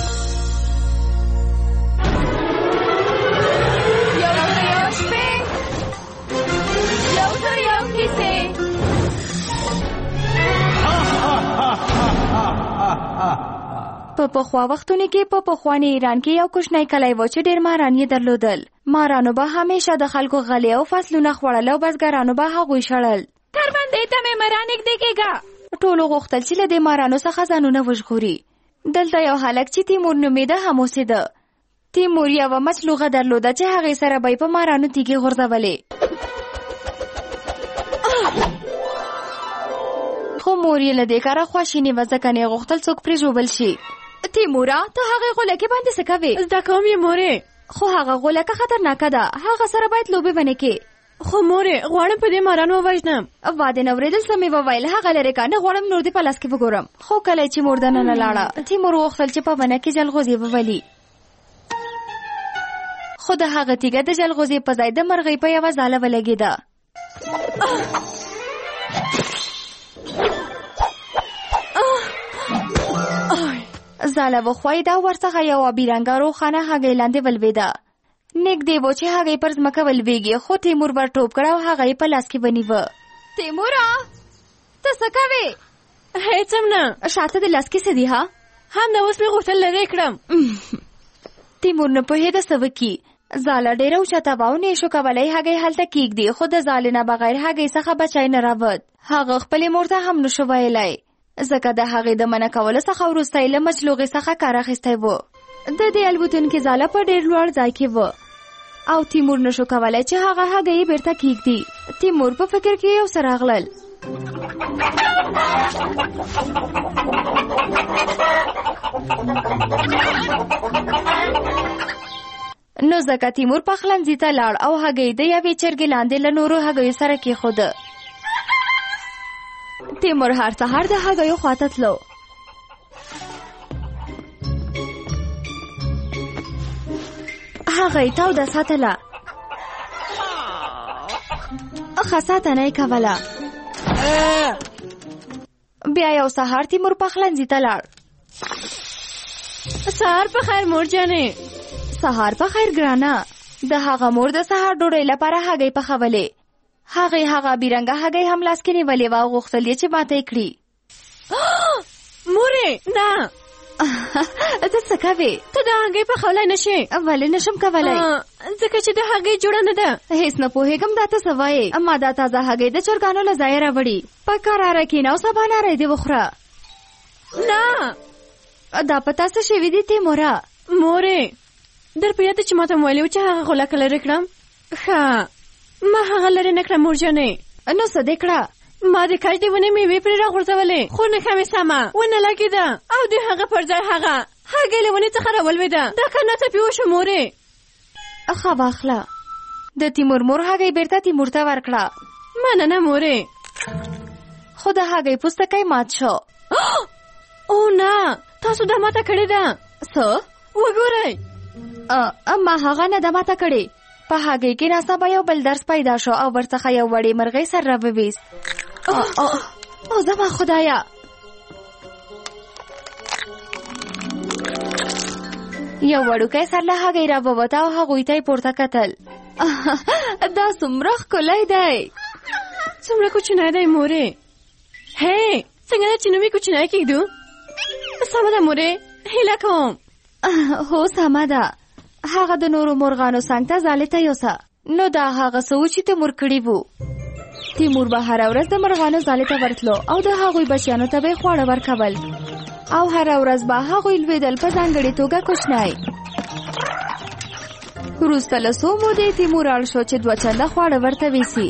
په پخوا وختونو کې په پخواني ایران کې یو کوچنی کلی و چې ډېر ماران یې درلودل. مارانو به همیشه د خلکو غلې او فصلونه خوړل او بزګرانو به هغوی شړل. تربندې ته مې مران نږدې کېږه. ټولو غوښتل چې له دې مارانو څخه ځانونه وژغوري. دلته یو هلک چې تیمور نومېده هم اوسېده. تیمور یوه مچلوغه درلوده چې هغې سره به یې په مارانو تیږې غورځولې. خو مور یې له دې کاره خواشینې وه ځکه نه یې غوښتل څوک پرې ژوبل شي. تیموره ته هغې غولکې باندې څه کوې؟ زده کوم یې مورې. خو هغه غولکه خطرناکه ده، هغه سره باید لوبې ونه کې. خو مورې غواړم په دې مارانو ووژنم. واده نه اورېدل څه مې وویل هغه لرې که نه غواړم نور دې په لاس کې وګورم. خو کله چې مور دننه لاړه تیمور غوښتل چې په ونه کې جلغوزې وولي. خو د هغه تیږه د جلغوزې په ځای د مرغۍ په یوه ځاله ولګېده. ځاله وښویېده او ورڅخه یو آبي رنګه روښانه هګۍ لاندې ولوېده. نږدې و چې هغې پر ځمکه ولوېږي خو تیمور ور ټوپ کړه او هغه یې په لاس کې ونیوه. تیموره ته څه کوې؟ هېڅ هم نه. شاته د لاس کې څه دي؟ همدا اوس مې غوښتل لرې کړم. تیمور نه پوهېده څه وکړي. ځاله ډېره اوچته وه او نه یې شو کولی هګۍ هلته کېږدي، خو د ځالې نه بغیر هګۍ څخه بچی نه راوت. هغه خپلې مور ته هم نشو ویلی ځکه د هغې د منع کولو څخه وروسته یې له مچلوغې څخه کار اخیستی و. د دې الوتونکې ځاله په ډېر لوړ ځای کې و او تیمور نشو کولی چې هغه هګۍ یې بېرته کېږدي. تیمور په فکر کې یو څه راغلل. نو ځکه تیمور پخلنځي ته لاړ او هګۍ د یوې چرګې لاندې له نورو هګیو سره کېښوده. تیمور هر سهار د هګیو خواته تلو. هغه یې توده ساتله، ښه ساتنه یې کوله. بیا یو سهار تیمور پخلنځي ته لاړ. سهار په خیر مور جانې. سهار په خیر ګرانه. د هغه مور د سهار ډوډۍ لپاره هګۍ پخولې. هغه بیرنګه هګۍ هم لاس کې نیولې وه او غوښتل یې چې ماته یې کړي. مورې نه، ته څه کوې؟ ته د هګۍ پخولی نه شې. ولې نشم کولی؟ ځکه چې د هګۍ جوړه نه ده. هېڅ نه پوهېږم دا ته څه وایې. ما دا تازه هګۍ د چرګانو له ځایه راوړي. په کراره کښېنه او سبا ناری دې وخوره. نه، دا په تا څه شوي دي تیموره؟ مورې در په یاد چې ما ته ویلي و چې هغه غولکه لرې کړم. ښه، ما هغه لرې نه کړه مور جانې. نو څه دې کړه؟ ما د کاج د ونې میوې پرې راغورځولې، خو نښه مې سمه ونه لګېده او د هغه پر ځای هغه هګۍ له ونې څخه راولوېده. دا کار ناڅاپي وشو مورې. ښه واخله. د تیمور مور هګۍ بیرته تیمور ته ورکړه. مننه مورې. خو د هګۍ پوستکی مات شو. او نه، تاسو دا ماته کړې ده. څه؟ وګورئ. ما هغه نه ده ماته کړې. په هګۍ کې ناڅاپه یو بل درس پیدا شو او ورڅخه یو وړې مرغۍ سر راوویست. او زما خدایه! یو وړوکی سر له هګۍ راووته او هغوی ته یې پورته کتل. دا څومره ښکلی دی. څومره کوچنی دی مورې. هی، څنګه ده چې نوم یې کوچنی کېږدو؟ سمه ده مورې، هیله کوم. هو سمه ده. هغه د نورو مرغانو څنګ ته ځالې ته یوسه. نو دا هغه څه و چې تیمور کړي وو. تیمور به هره ورځ د مرغانو ځالې ته ورتلو او د هغوی بچیانو ته به یې خواړه ورکول او هره ورځ به هغوی لوېدل په ځانګړې توګه کوچنی. وروسته له څو مودې تیمور اړ شو چې 2 چنده خواړه ورته ویسي.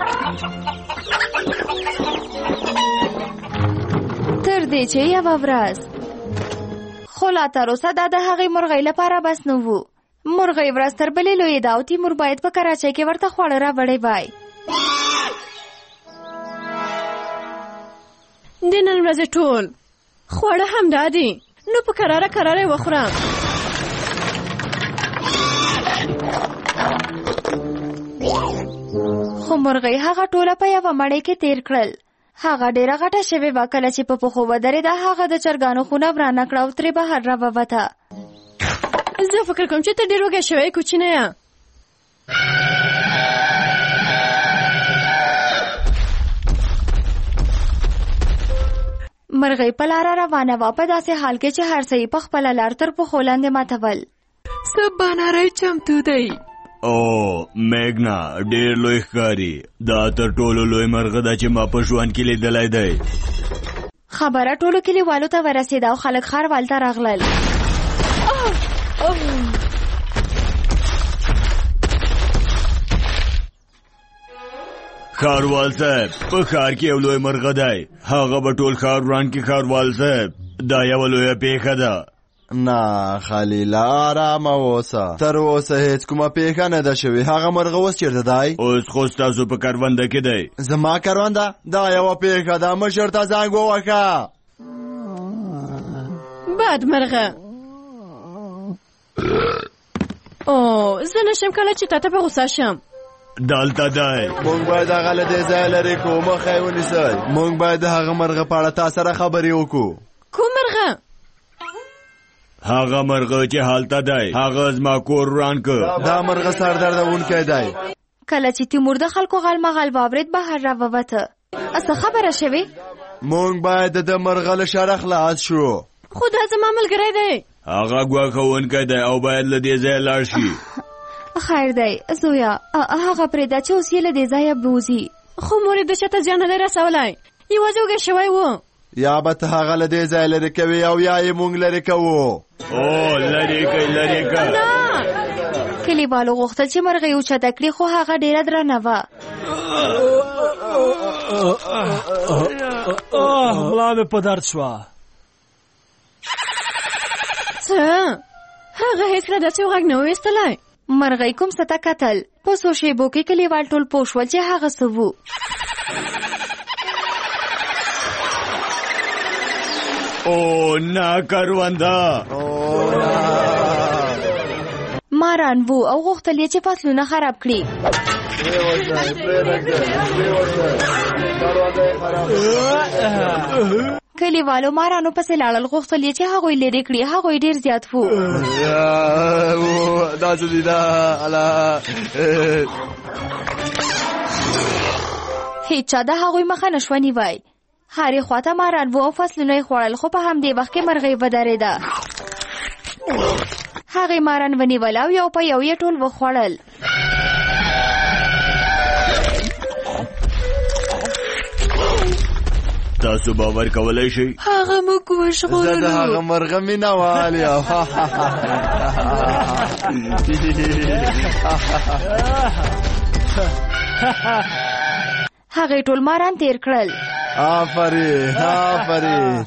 تر دې چې یوه ورځ، خو لا تر اوسه دا د هغې مرغۍ لپاره بس نه و. مرغۍ ورځ تر بلې لویېده او تیمور باید په کراچۍ کې ورته خواړه راوړی وای. د نن ورځې ټول خواړه همدا دي، نو په کراره یې وخورم. خو مرغۍ هغه ټوله په یوه مړۍ کې تیر کړل. هغه ډېره غټه شوې وه. کله چې په پښو ودرېده هغه د چرګانو خونه ورانه کړه او ترې بهر راووته. زه فکر کوم چې ته ډېر وږی شوی کوچنیه. مرغۍ په لاره روانه وه، په داسې حال کې چې هر څه یې په خپله لار تر پښو لاندې ماتول. سبا ناری چمتو دی. او میګنا ډېر لوی ښکاري. دا تر ټولو لوی مرغه ده چې ما په ژوند کې لیدلی دی. خبره ټولو کلیوالو ته ورسېده او خلک ښاروال ته راغلل. ښاروال صاحب، په ښار کې یو لوی مرغه دی. هغه به ټول ښار وران کړي. ښاروال صاحب، دا یوه لویه پیښه ده. نه خلیله، آرامه اوسه. تر اوسه هیڅ کومه پیښه نه ده شوې. هغه مرغه اوس چېرته دی؟ اوس خو ستاسو په کرونده کې دی. زما کرونده؟ دا یوه پیښه ده. مشر ته زنګ ووهه. بد مرغه. او زه نشم کله چې تا ته په غوسه شم. دلته دی. موږ باید هغه له دې ځایه لرې کړو. مخه یې ونیسئ. موږ باید د هغه مرغه په اړه تا سره خبرې وکړو. کوم مرغه؟ هغه مرغه چې هلته دی. هغه زما کور وران کړ. دا مرغه سردردونکی دی. کله چې تیمور د خلکو غلمغل واورېد بهر راووته. څه خبره شوې؟ موږ باید د مرغه له شره خلاص شو. خو دا زما ملګری دی. هغه ګواښونکی دی او باید له دې ځایه لاړ شي. خیر دی زویا، هغه پرېږده چې اوس یې له دې ځایه بوځي. خو مورې د چاته زیان نه دی رسولی. یوازې وږی شوی و. یا به ته هغه له دې ځایه لرې کوې او یا یې موږ لرې کوو. او لرې کړئ. کلیوالو غوښتل چې مرغۍ اوچته کړي، خو هغه ډېره درنه وه. ملا مې په درد شوه. څه؟ هغه هېڅکله داسې غږ نه و ایستلی. مرغۍ کوم څه ته کتل. په څو شېبو کې کلیوال ټول پوه شول چې هغه څه وو. او نه کرونده. ماران وو او غوښتل یې چې فصلونه خراب کړي. کلیوالو مارانو پسې لاړل، غوښتل یې چې هغوی لرې کړي. هغوی ډېر زیات وو. هیڅ چا د هغوی مخه نشوه نیوی. هرې خواته ماران وو او فصلونه یې خوړل، خو په همدې وخت کې مرغۍ ودرېده. هغې ماران ونیول او یو په یو یې ټول وخوړل. تاسو باور کولی شئ هغه موږ وژغورلو. زه د هغه مرغه مینهوال یم. هغې ټول ماران تیر کړل. آفرین آفرین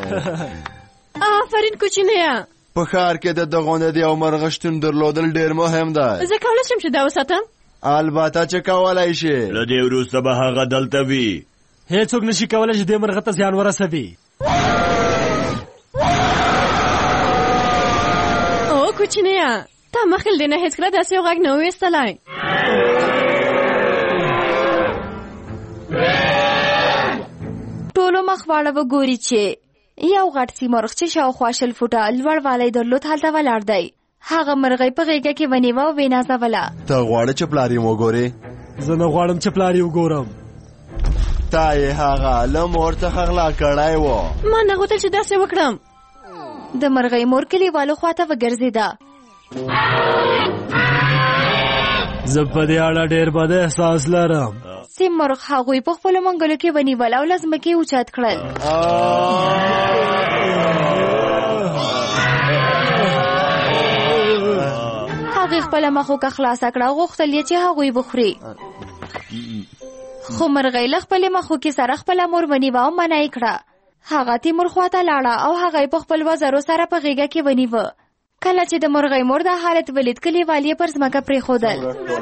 آفرین کوچنیه. په ښار کې د دغونه د یو مرغه شتون درلودل ډېر مهم دی. زه کولی شم چې دا وساتم؟ البته چې کولی شي. له دې وروسته به هغه دلته وي. هیڅوک نشي کولی چې دې مرغه ته زیان ورسوي. او کوچنیه، تا مخکې دې نه هېڅکله داسې یو غږ نه و ایستلی. ټولو مخ واړه وګوري چې یو غټ سیمرغ چې شاوخوا 20 فوټه لوړ والی درلود هلته ولاړ دی. هغه مرغۍ په غېږه کې ونیوه او ونازوله. ته غواړې چې پلار یې وګورې؟ زه نه غواړم چې پلار یې وګورم. تا یې هغه له مور څخه غلا کړی و. ما نه غوښتل چې داسې وکړم. د مرغۍ مور کلیوالو خواته وګرځېده. زه په دې اړه ډېر بد احساس لرم. سیمرغ هغوی په خپلو منګلو کې ونیول او له ځمکې اوچت کړل. هغې خپله مخوکه خلاصه کړه او غوښتل یې چې هغوی وخوري. خو مرغۍ له خپلې مخوکې سره خپله مور ونیوه او منع یې کړه. هغه تیمور خواته لاړه او هغه یې په خپل وزرو سره په غېږه کې ونیوه. کله چې د مرغۍ مور دا حالت ولید، کلیوال یې پر ځمکه پرېښودل.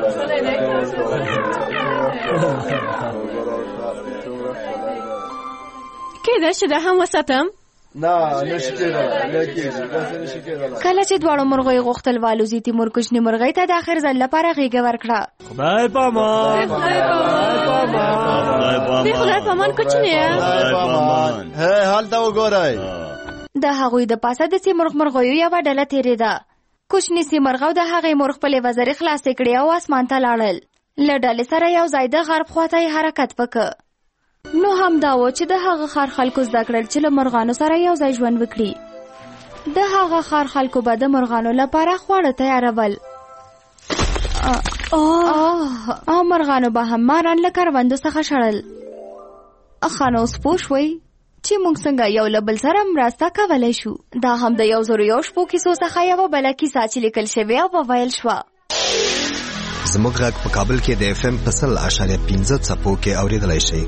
کېدای شي دا هم وساتم؟ نه نشي کېدلی. کله چې دواړو مرغیو غوښتل والوزي، تیمور کوچنۍ مرغۍ ته د آخر ځل لپاره غېږه ورکړه. خدای پامان. خدای پامان کوچنیه. هلته وګورئ. د هغوی د پاسه د سیمرغ مرغیو یوه ډله تېرېده. کوچني سیمرغ او د هغې مور خپلې وزرې خلاصې کړې او اسمان ته لاړل. له ډلې سره یو ځای د غرب خواته یې حرکت وکړ. نو هم دا و چې د هغه ښار خلکو زده کړل چې له مرغانو سره یو ځای ژوند وکړي. د هغه ښار خلکو به د مرغانو لپاره خواړه تیارول. او مرغانو به هم ماران له کروندو څخه شړل. ښه نو اوس پوه شوئ چې موږ څنګه یو له بل سره مرسته کولی شو. دا هم د 101 شپو کیسو څخه یوه بله کیسه چې لیکل شوې او وویل شوه. زموږ غږ په کابل کې د FM په 100.15 څپو کې اورېدلی شئ.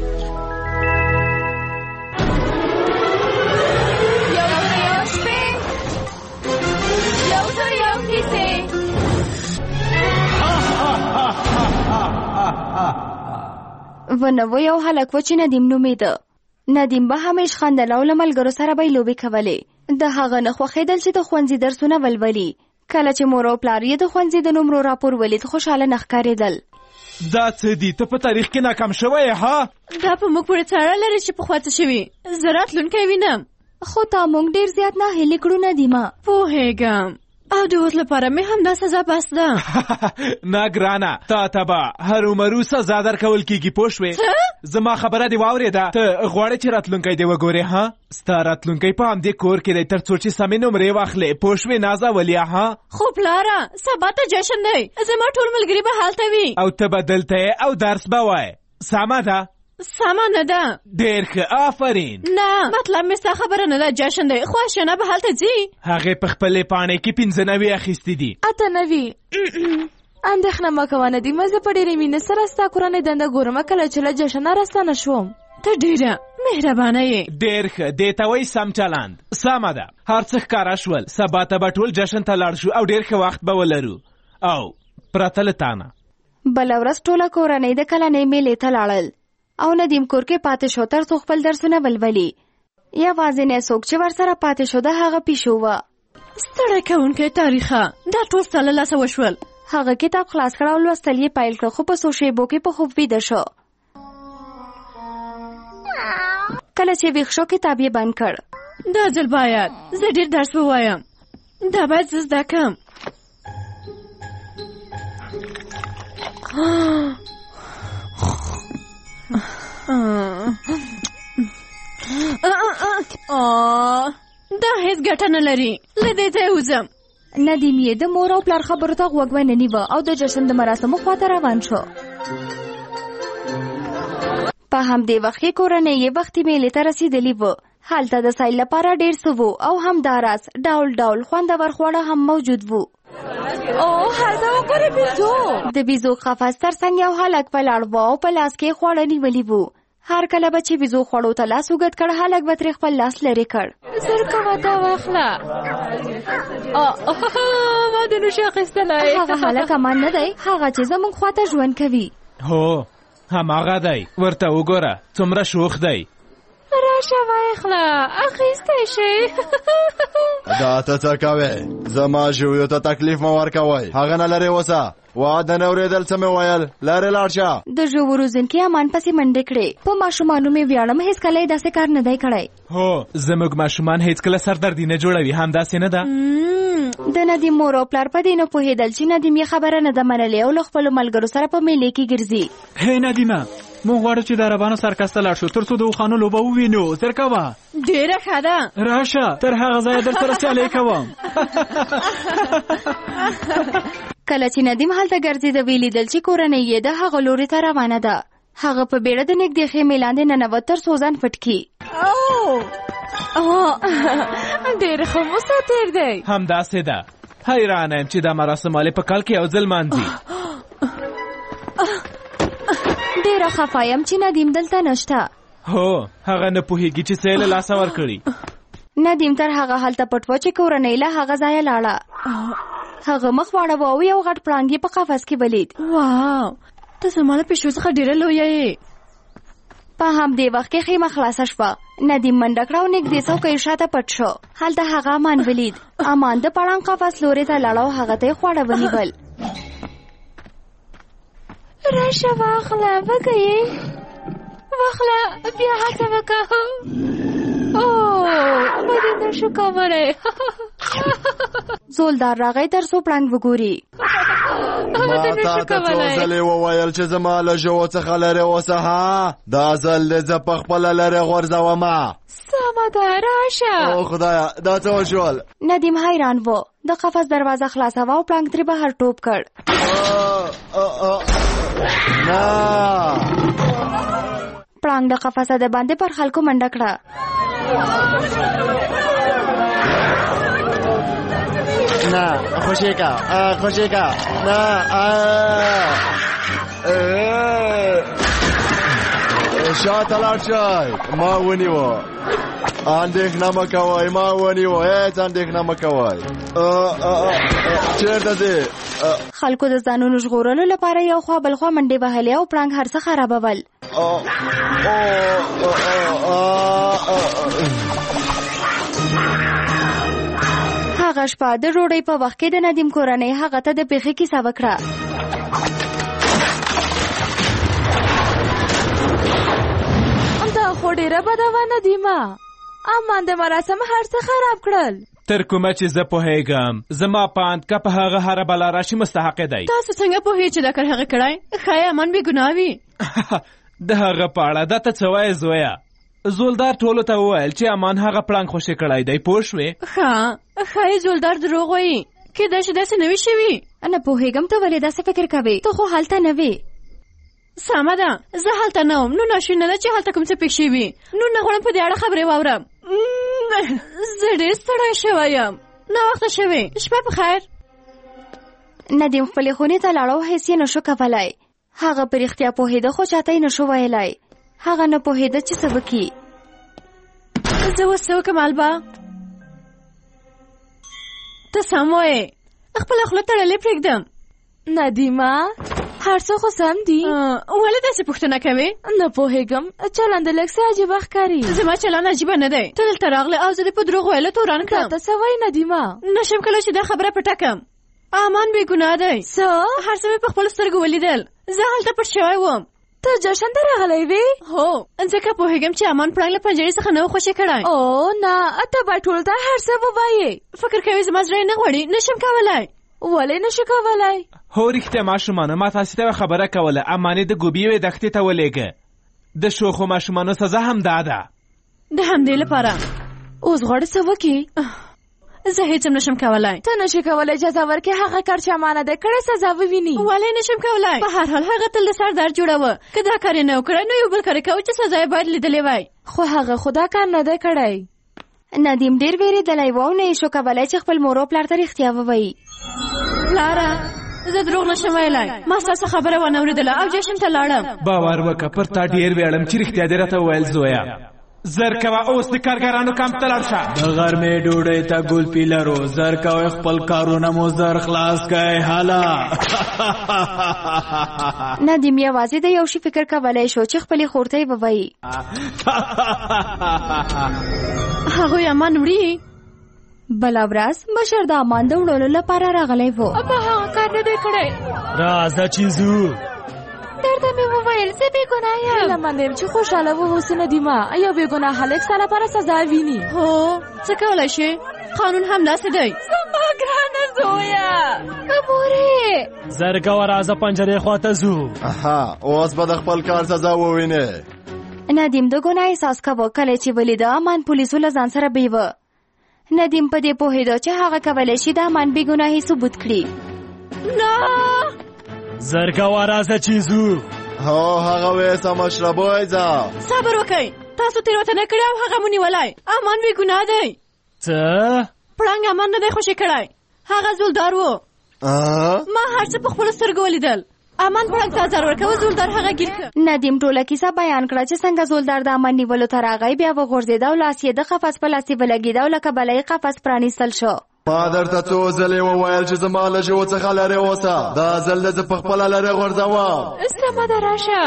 ونو یو هلک و چې ندیم نومېده. ندیم به همیش خندل او له ملګرو سره به یې لوبې کولې. د هغه نه خوښېدل چې د ښوونځي درسونه ولولي. کله چې مور او پلار یې د ښوونځي د نومرو راپور ولید، خوشحاله نه ښکارېدل. دا څه دي؟ ته په تاریخ کې ناکام شوی یې ها؟ دا په موږ پورې تړاو لري چې پخوا څه شوي. زه راتلونکی وینم. خو تا موږ ډېر زیات ناهیلي کړو ندیمه. پوهېږم. او د اوس لپاره مې همدا سزا بس ده. نه ګرانه، تا ته به هرومرو سزا درکول کېږي، پوه شوې؟ زما خبره دې واورېده. ته غواړې چې راتلونکی دې وګورې ها؟ ستا راتلونکی په همدې کور کې دی تر څو چې سمې نمرې واخلې، پوه شوې نازه ولیا ها؟ خو پلاره سبا ته جشن دی، زما ټول ملګري به هلته وي او ته به دلته یې او درس به وایې. سمه ده؟ سمه نه ده. ډېر ښه، آفرین. نه مطلب مې ستا خبره نه ده، جشن دی خو اشنا به هلته ځي. هغې په خپلې پاڼې کې 15 نوي اخیستي دي. اته نوي. اندېښنه مه کوه ندیمه، زه په ډېرې مینې سره ستا کورنۍ دنده ګورم کله چې له جشنه راستانه شوم. ته ډېره مهربانه یې. ډېر ښه، دې ته وایي سم چلند. سمه ده، هر څه ښکاره شول. سبا ته به ټول جشن ته لاړ شو او ډېر ښه وخت به ولرو. او پرته له تا نه بله ورځ ټوله کورنۍ د کلنۍ میلې ته لاړل او ندیم کور کې پاتې شو تر څو خپل درسونه ولولي. یوازینی څوک چې ورسره پاتې شو د هغه پیشو وه. ستړی کوونکی تاریخه دا ټول ستا له لاسه وشول. هغه کتاب خلاص کړ او لوستل یې پیل کړ، خو په څو شېبو کې په خوب ویده شو. کله چې ویښ شو کتاب یې بند کړ. دا ځل باید زه ډېر درس ووایم. دا باید زه زده کړم. دا هیڅ ګټه نه لري. له دې ځایه وځم. ندیم یې د مور او پلار خبرو ته غوږ ونه نیوه او د جشن د مراسمو خواته روان شو. په همدې وخت کې کورنۍ یې وختي میلې ته رسېدلي وه. هلته د سیل لپاره ډېر څه وو او همداراز ډول ډول خوندور خواړه هم موجود وو. هلته وګورې بیزو. د بیزو قفس تر څنګ یو هلک ولاړ و او په لاس کې خواړه نیولي وو. هر کله به چې بیزو خوړو ته لاس اوږد کړ، هلک به ترې خپل لاس لرې کړ. زر کوه دا واخله. ما د نوشي اخیستلی. هغه هلک امان نه دی، هغه چې زموږ خواته ژوند کوي. هو هماغه دی، ورته وګوره څومره شوخ دی. راشه واخله اخیستی شي. دا ته څه کوې؟ زما ژویو ته تکلیف مه ورکوئ. هغه نه لرې اوسه. واده نه اورېدل څه مې ویل؟ لرې لاړ شه. د ژوو روزونکي امان پسې منډې کړې. په ماشومانو مې ویاړم هېڅ کله یې داسې کار نه دی کړی. هو زموږ ماشومان هېڅ کله سردردي نه جوړوي، همداسې نه ده؟ د ندیم مور او پلار په دې نه پوهېدل چې ندیم یې خبره نه ده منلې او له خپلو ملګرو سره په میلې کې ګرځي. هی ندیمه، موږ غواړو چې د عربانو سرکس ته لاړ شو تر څو د اوښانو لوبه ووینو. زر کوه. ډېره ښه ده. راشه تر هغه ځایه در سره سیالۍ کوم. کله چې ندیم هلته ګرځېده ویې لیدل چې کورنۍ یې د هغه لوري ته روانه ده. هغه په بیړه د نږدې خیمې لاندې ننوت تر څو ځان پټ کړي. ډېر ښه مسافر دی. همداسې ده. حیرانه یم چې دا مراسم والې په کال کې یو ځل مانځي. ډېره خفه یم چې ندیم دلته نشته. هو هغه نه پوهېږي چې څه یې له لاسه ورکړي. ندیم تر هغه هلته پټ و چې کورنۍ له هغه ځایه لاړه. هغه مخ واړوه او یو غټ پړانګ یې په قفس کې ولید. واو، ته زما له پیشو څخه ډېره لویه یې. په همدې وخت کې خیمه خلاصه شوه. ندیم منډه کړه او نږدې څوکۍ شاته پټ شو. هلته هغه امان ولید. امان د پړانګ قفس لورې ته لاړه او هغه ته یې خواړه ونیول. راشه واخله وږی یې. واخله بیا هڅه وکړه. ما دې نشو کولی. زولدار راغی تر څو پړانګ وګوري. ما تا ته څو ځلې وویل چې زما له ژوو څخه لرې اوسه. ها دا ځل دې زه په خپله لرې غورځومه. سمه ده راشه. او خدایه دا څه وشول؟ ندیم حیران و. د قفس دروازه خلاصه وه او پړانګ ترې بهر ټوپ کړ. نه. پړانګ د قفسه د باندې پر خلکو منډه کړه. نه خوشیکا خوشیکا نه. شاته لاړ شئ. ما ونیوه. اندېښنه مه کوئ. ما ونیوه. هېڅ اندېښنه مه کوئ. چېرته ځې؟ خلکو د ځانونو ژغورلو لپاره یو خوا بل خوا منډې وهلې او پړانګ هر څه خرابول. هغه شپه د ډوډۍ په وخت کې د ندیم کورنۍ هغه ته د پېښې کیسه وکړه. دا خو ډېره بده وه ندیمه. امان د مراسم هر څه خراب کړل. تر کومه چې زه پوهېږم زما پاند که په هغه هره بلا راشي مستحق دی. تاسو څنګه پوهېږئ چې دا کار هغه کړی؟ ښایي امان بې ګناه وي. د هغه په اړه دا ته څه وایې زویه؟ زولدار ټولو ته وویل چې امان هغه پړانګ خوشې کړی دی. پوه شوې؟ ښایي زولدار دروغ وایي. کیدای شي داسې نه وي شوي. نه پوهېږم ته ولې داسې فکر کوې؟ ته خو هلته نه وې. سمه ده زه هلته نه وم. نو ناشونې ده چې هلته کوم څه پېښ شوي. نو نه غواړم په دې اړه خبرې واورم. زه ډېر ستړی شوی یم. ناوخته شوې. شپه په خیر. ندیم خپلې خونې ته لاړ او هېڅ یې نشو کولی. هغه په رښتیا پوهېده خو چاته یې نشو ویلی. هغه نه پوهېده چې څه وکړي. زه اوس څه وکړم البا؟ ته سم وایې. خپله خوله تړلې پرېږدم. ندیمه هر څه خو سم دي. ولې داسې پوښتنه کوې؟ نه پوهېږم، چلند دې لږ څه عجیبه ښکاري. زما چلند عجیبه نه دی. ته دلته راغلې او زه دې په دروغ ویلو تورن کړم. ته څه وایې ندیمه؟ نشم کله چې دا خبره پټه کړم. امان بې ګناه دی. څه؟ هر څه مې په خپلو سترګو ولیدل. زه هلته پټ شوی وم. ته جشن ته راغلی وې؟ هو، ځکه پوهېږم چې امان پړانګ له پنجرې څخه نه و خوشې کړی. او نه، ته به ټولو ته هر څه ووایې. فکر کوې زما زړه یې نه غواړي؟ نشم کولی. ولې نشو کولی؟ هو رښتیا ماشومانو، ما تاسې ته خبره کوله. امانې د ګوبي یوې دښتې ته ولېږه. د شوخو ماشومانو سزا هم دا ده. د همدې لپاره اوس غواړې څه وکړې؟ زه هیڅ هم نشم کولی. ته نشې کولی اجازه ورکړې هغه کار چې امانه دی کړی سزا وویني. ولې نشم کولی؟ په هر حال هغه تل د سردار جوړوه. که دا کار یې نه و کړی نو یو بل کار یې کوه چې سزا یې باید لیدلی وای. خو هغه خو دا کار نه دی کړی. ندیم ډېر وېرېدلی و او نه یې شو کولی چې خپل مور او پلار ته رښتیا ووایي. پلاره، زه دروغ نشم ویلی. ما ستاسو خبره ونه اورېدله او جشن ته لاړم. باور وکړه، پر تا ډېر ویاړم چې رښتیا دې راته وویل زویه. زر کوه اوس د کارګرانو کمپ ته لاړ شه. د غرمې ډوډۍ ته ګلپي لرو. زر کوئ خپل کارونه مو زر خلاص کړئ. حالا ندیم یوازې د یو شي فکر کولی شو چې خپلې خور ته یې ووایي. هغوی امان وړي. بله ورځ بشر د امان د وړلو لپاره راغلی و. ما هغه کار نه دی کړی. راځه چې ځو. درته مې وویل زه بې ګناه یم. هیله مند یم چې خوشحاله واوسو ندیمه. یو بې ګناه هلک ستا لپاره سزا ویني. هو، څه کولی شي؟ قانون هم داسې دی. زما ګرانه زویه، مورې زر کوه راځه پنجرې خواته ځو. اوس به د خپل کار سزا ووینې. ندیم د ګناه احساس کوه کله چې ولیده امان پولیسو له ځان سره بیوه. ندیم په دې پوهېده چې هغه کولی شي د امان بې ګناهي ثبوت کړي. نه، زر کوه راځه چې ځو. هو، هغه ویسه مشربوی ځه. صبر وکئ، تاسو تېروتنه کړې او هغه مو نیولی. امان بې ګناه دی. څه؟ پړانګ امان نه دی خوشې کړی. هغه زولدار و. ما هر څه په خپلو سترګو ولیدل. امان پړانګ ته ازار ورکوه، زولدار هغه ګیر کړ. ندیم ټوله کیسه بیان کړه چې څنګه زولدار د امان نیولو ته راغی، بیا وغورځېده او لاس یې د قفس په لاس یې ولګېده او له کبله یې قفس پرانیستل شو. ما درته څو ځلې وویل چې زما له ژوو څخه لرې اوسه. دا ځل د زه پخپله لرې غورځوم. سمه ده راشه.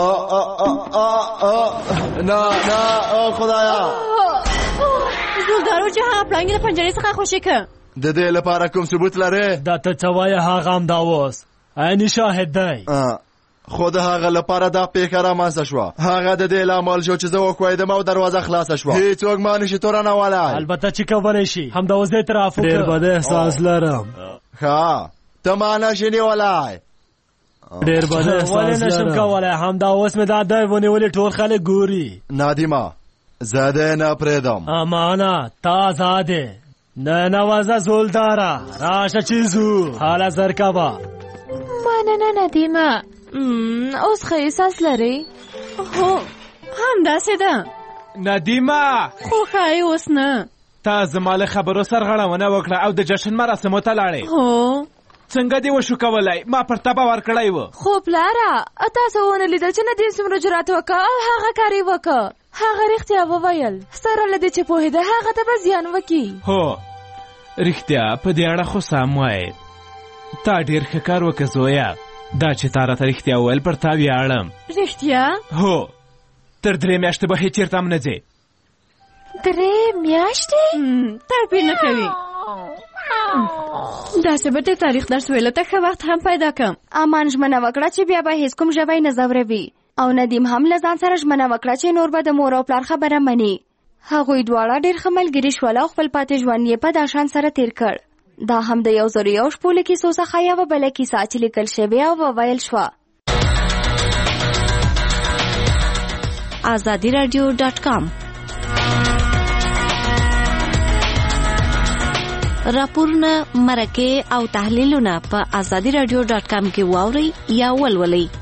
نه خدایا. زولدار چې هغه پړانګ یې له پنجرې څخه خوشې کړ. د دې لپاره کوم ثبوت لرې؟ دا ته څه وایې؟ هغه هم دا اوس عیني شاهد دی. خو د هغه لپاره دا پیښه رامنځته شوه. هغه د دې لامل شو چې زه وکویدم او دروازه خلاصه شوه. هیڅوک ما نشي تورنولی. البته چې کولی شي همدا اوس دې اعتراف وکړه. ډېر بد احساس لرم. ښه، ته ما نشي نیولی. ډېر بد احساس لرم. ولې نشم کولی؟ همدا اوس مې دا دی ونیولې، ټول خلک ګوري. نادیمه، زه دې نه پرېږدم. امانه، تا آزادې. ننوځه زولداره، راشه چې ځو. حاله زر کوه. مننه ندیمه. اوس ښه احساس لرې؟ هو، همداسې ده. ندیمه، خو ښایي اوس نه. تا زما له خبرو سرغړونه وکړه او د جشن مراسمو ته لاړې. هو، څنګه دې وشو کولی؟ ما پر تا باور کړی و. خو پلاره، تاسو ونه لیدل چې ندیم څومره جرأت وکړ او هغه کار یې وکړ. هغه رښتیا وویل. سره له دې چې پوهېده هغه ته به زیان وکړي. هو، رښتیا په دې اړه خو سم وایې. تا ډېر ښه کار وکړه زویه. دا چې تا راته رښتیا وویل پر تا ویاړم. رښتیا؟ هو، تر 3 میاشتې به هېڅ چېرته هم نه ځې. 3 میاشتې؟ تړپې نه کوي. داسې به د تاریخ درس ویلو ته ښه وخت هم پیدا کړم. امان ژمنه وکړه چې بیا به هیڅ کوم ژوی نه ځوروي او ندیم هم له ځان سره ژمنه وکړه چې نور به د مور او پلار خبره مني. هغوی دواړه ډېر ښه ملګري شول او خپل پاتې ژوند یې په دا شان سره تیر کړ. دا هم د 101 شپو له کیسو څخه یوه بله کیسه چې لیکل شوې او وویل شوه. azadiradio.com راپورونه، مرکې او تحلیلونه په azadiradio.com کې واورئ یا ولولئ.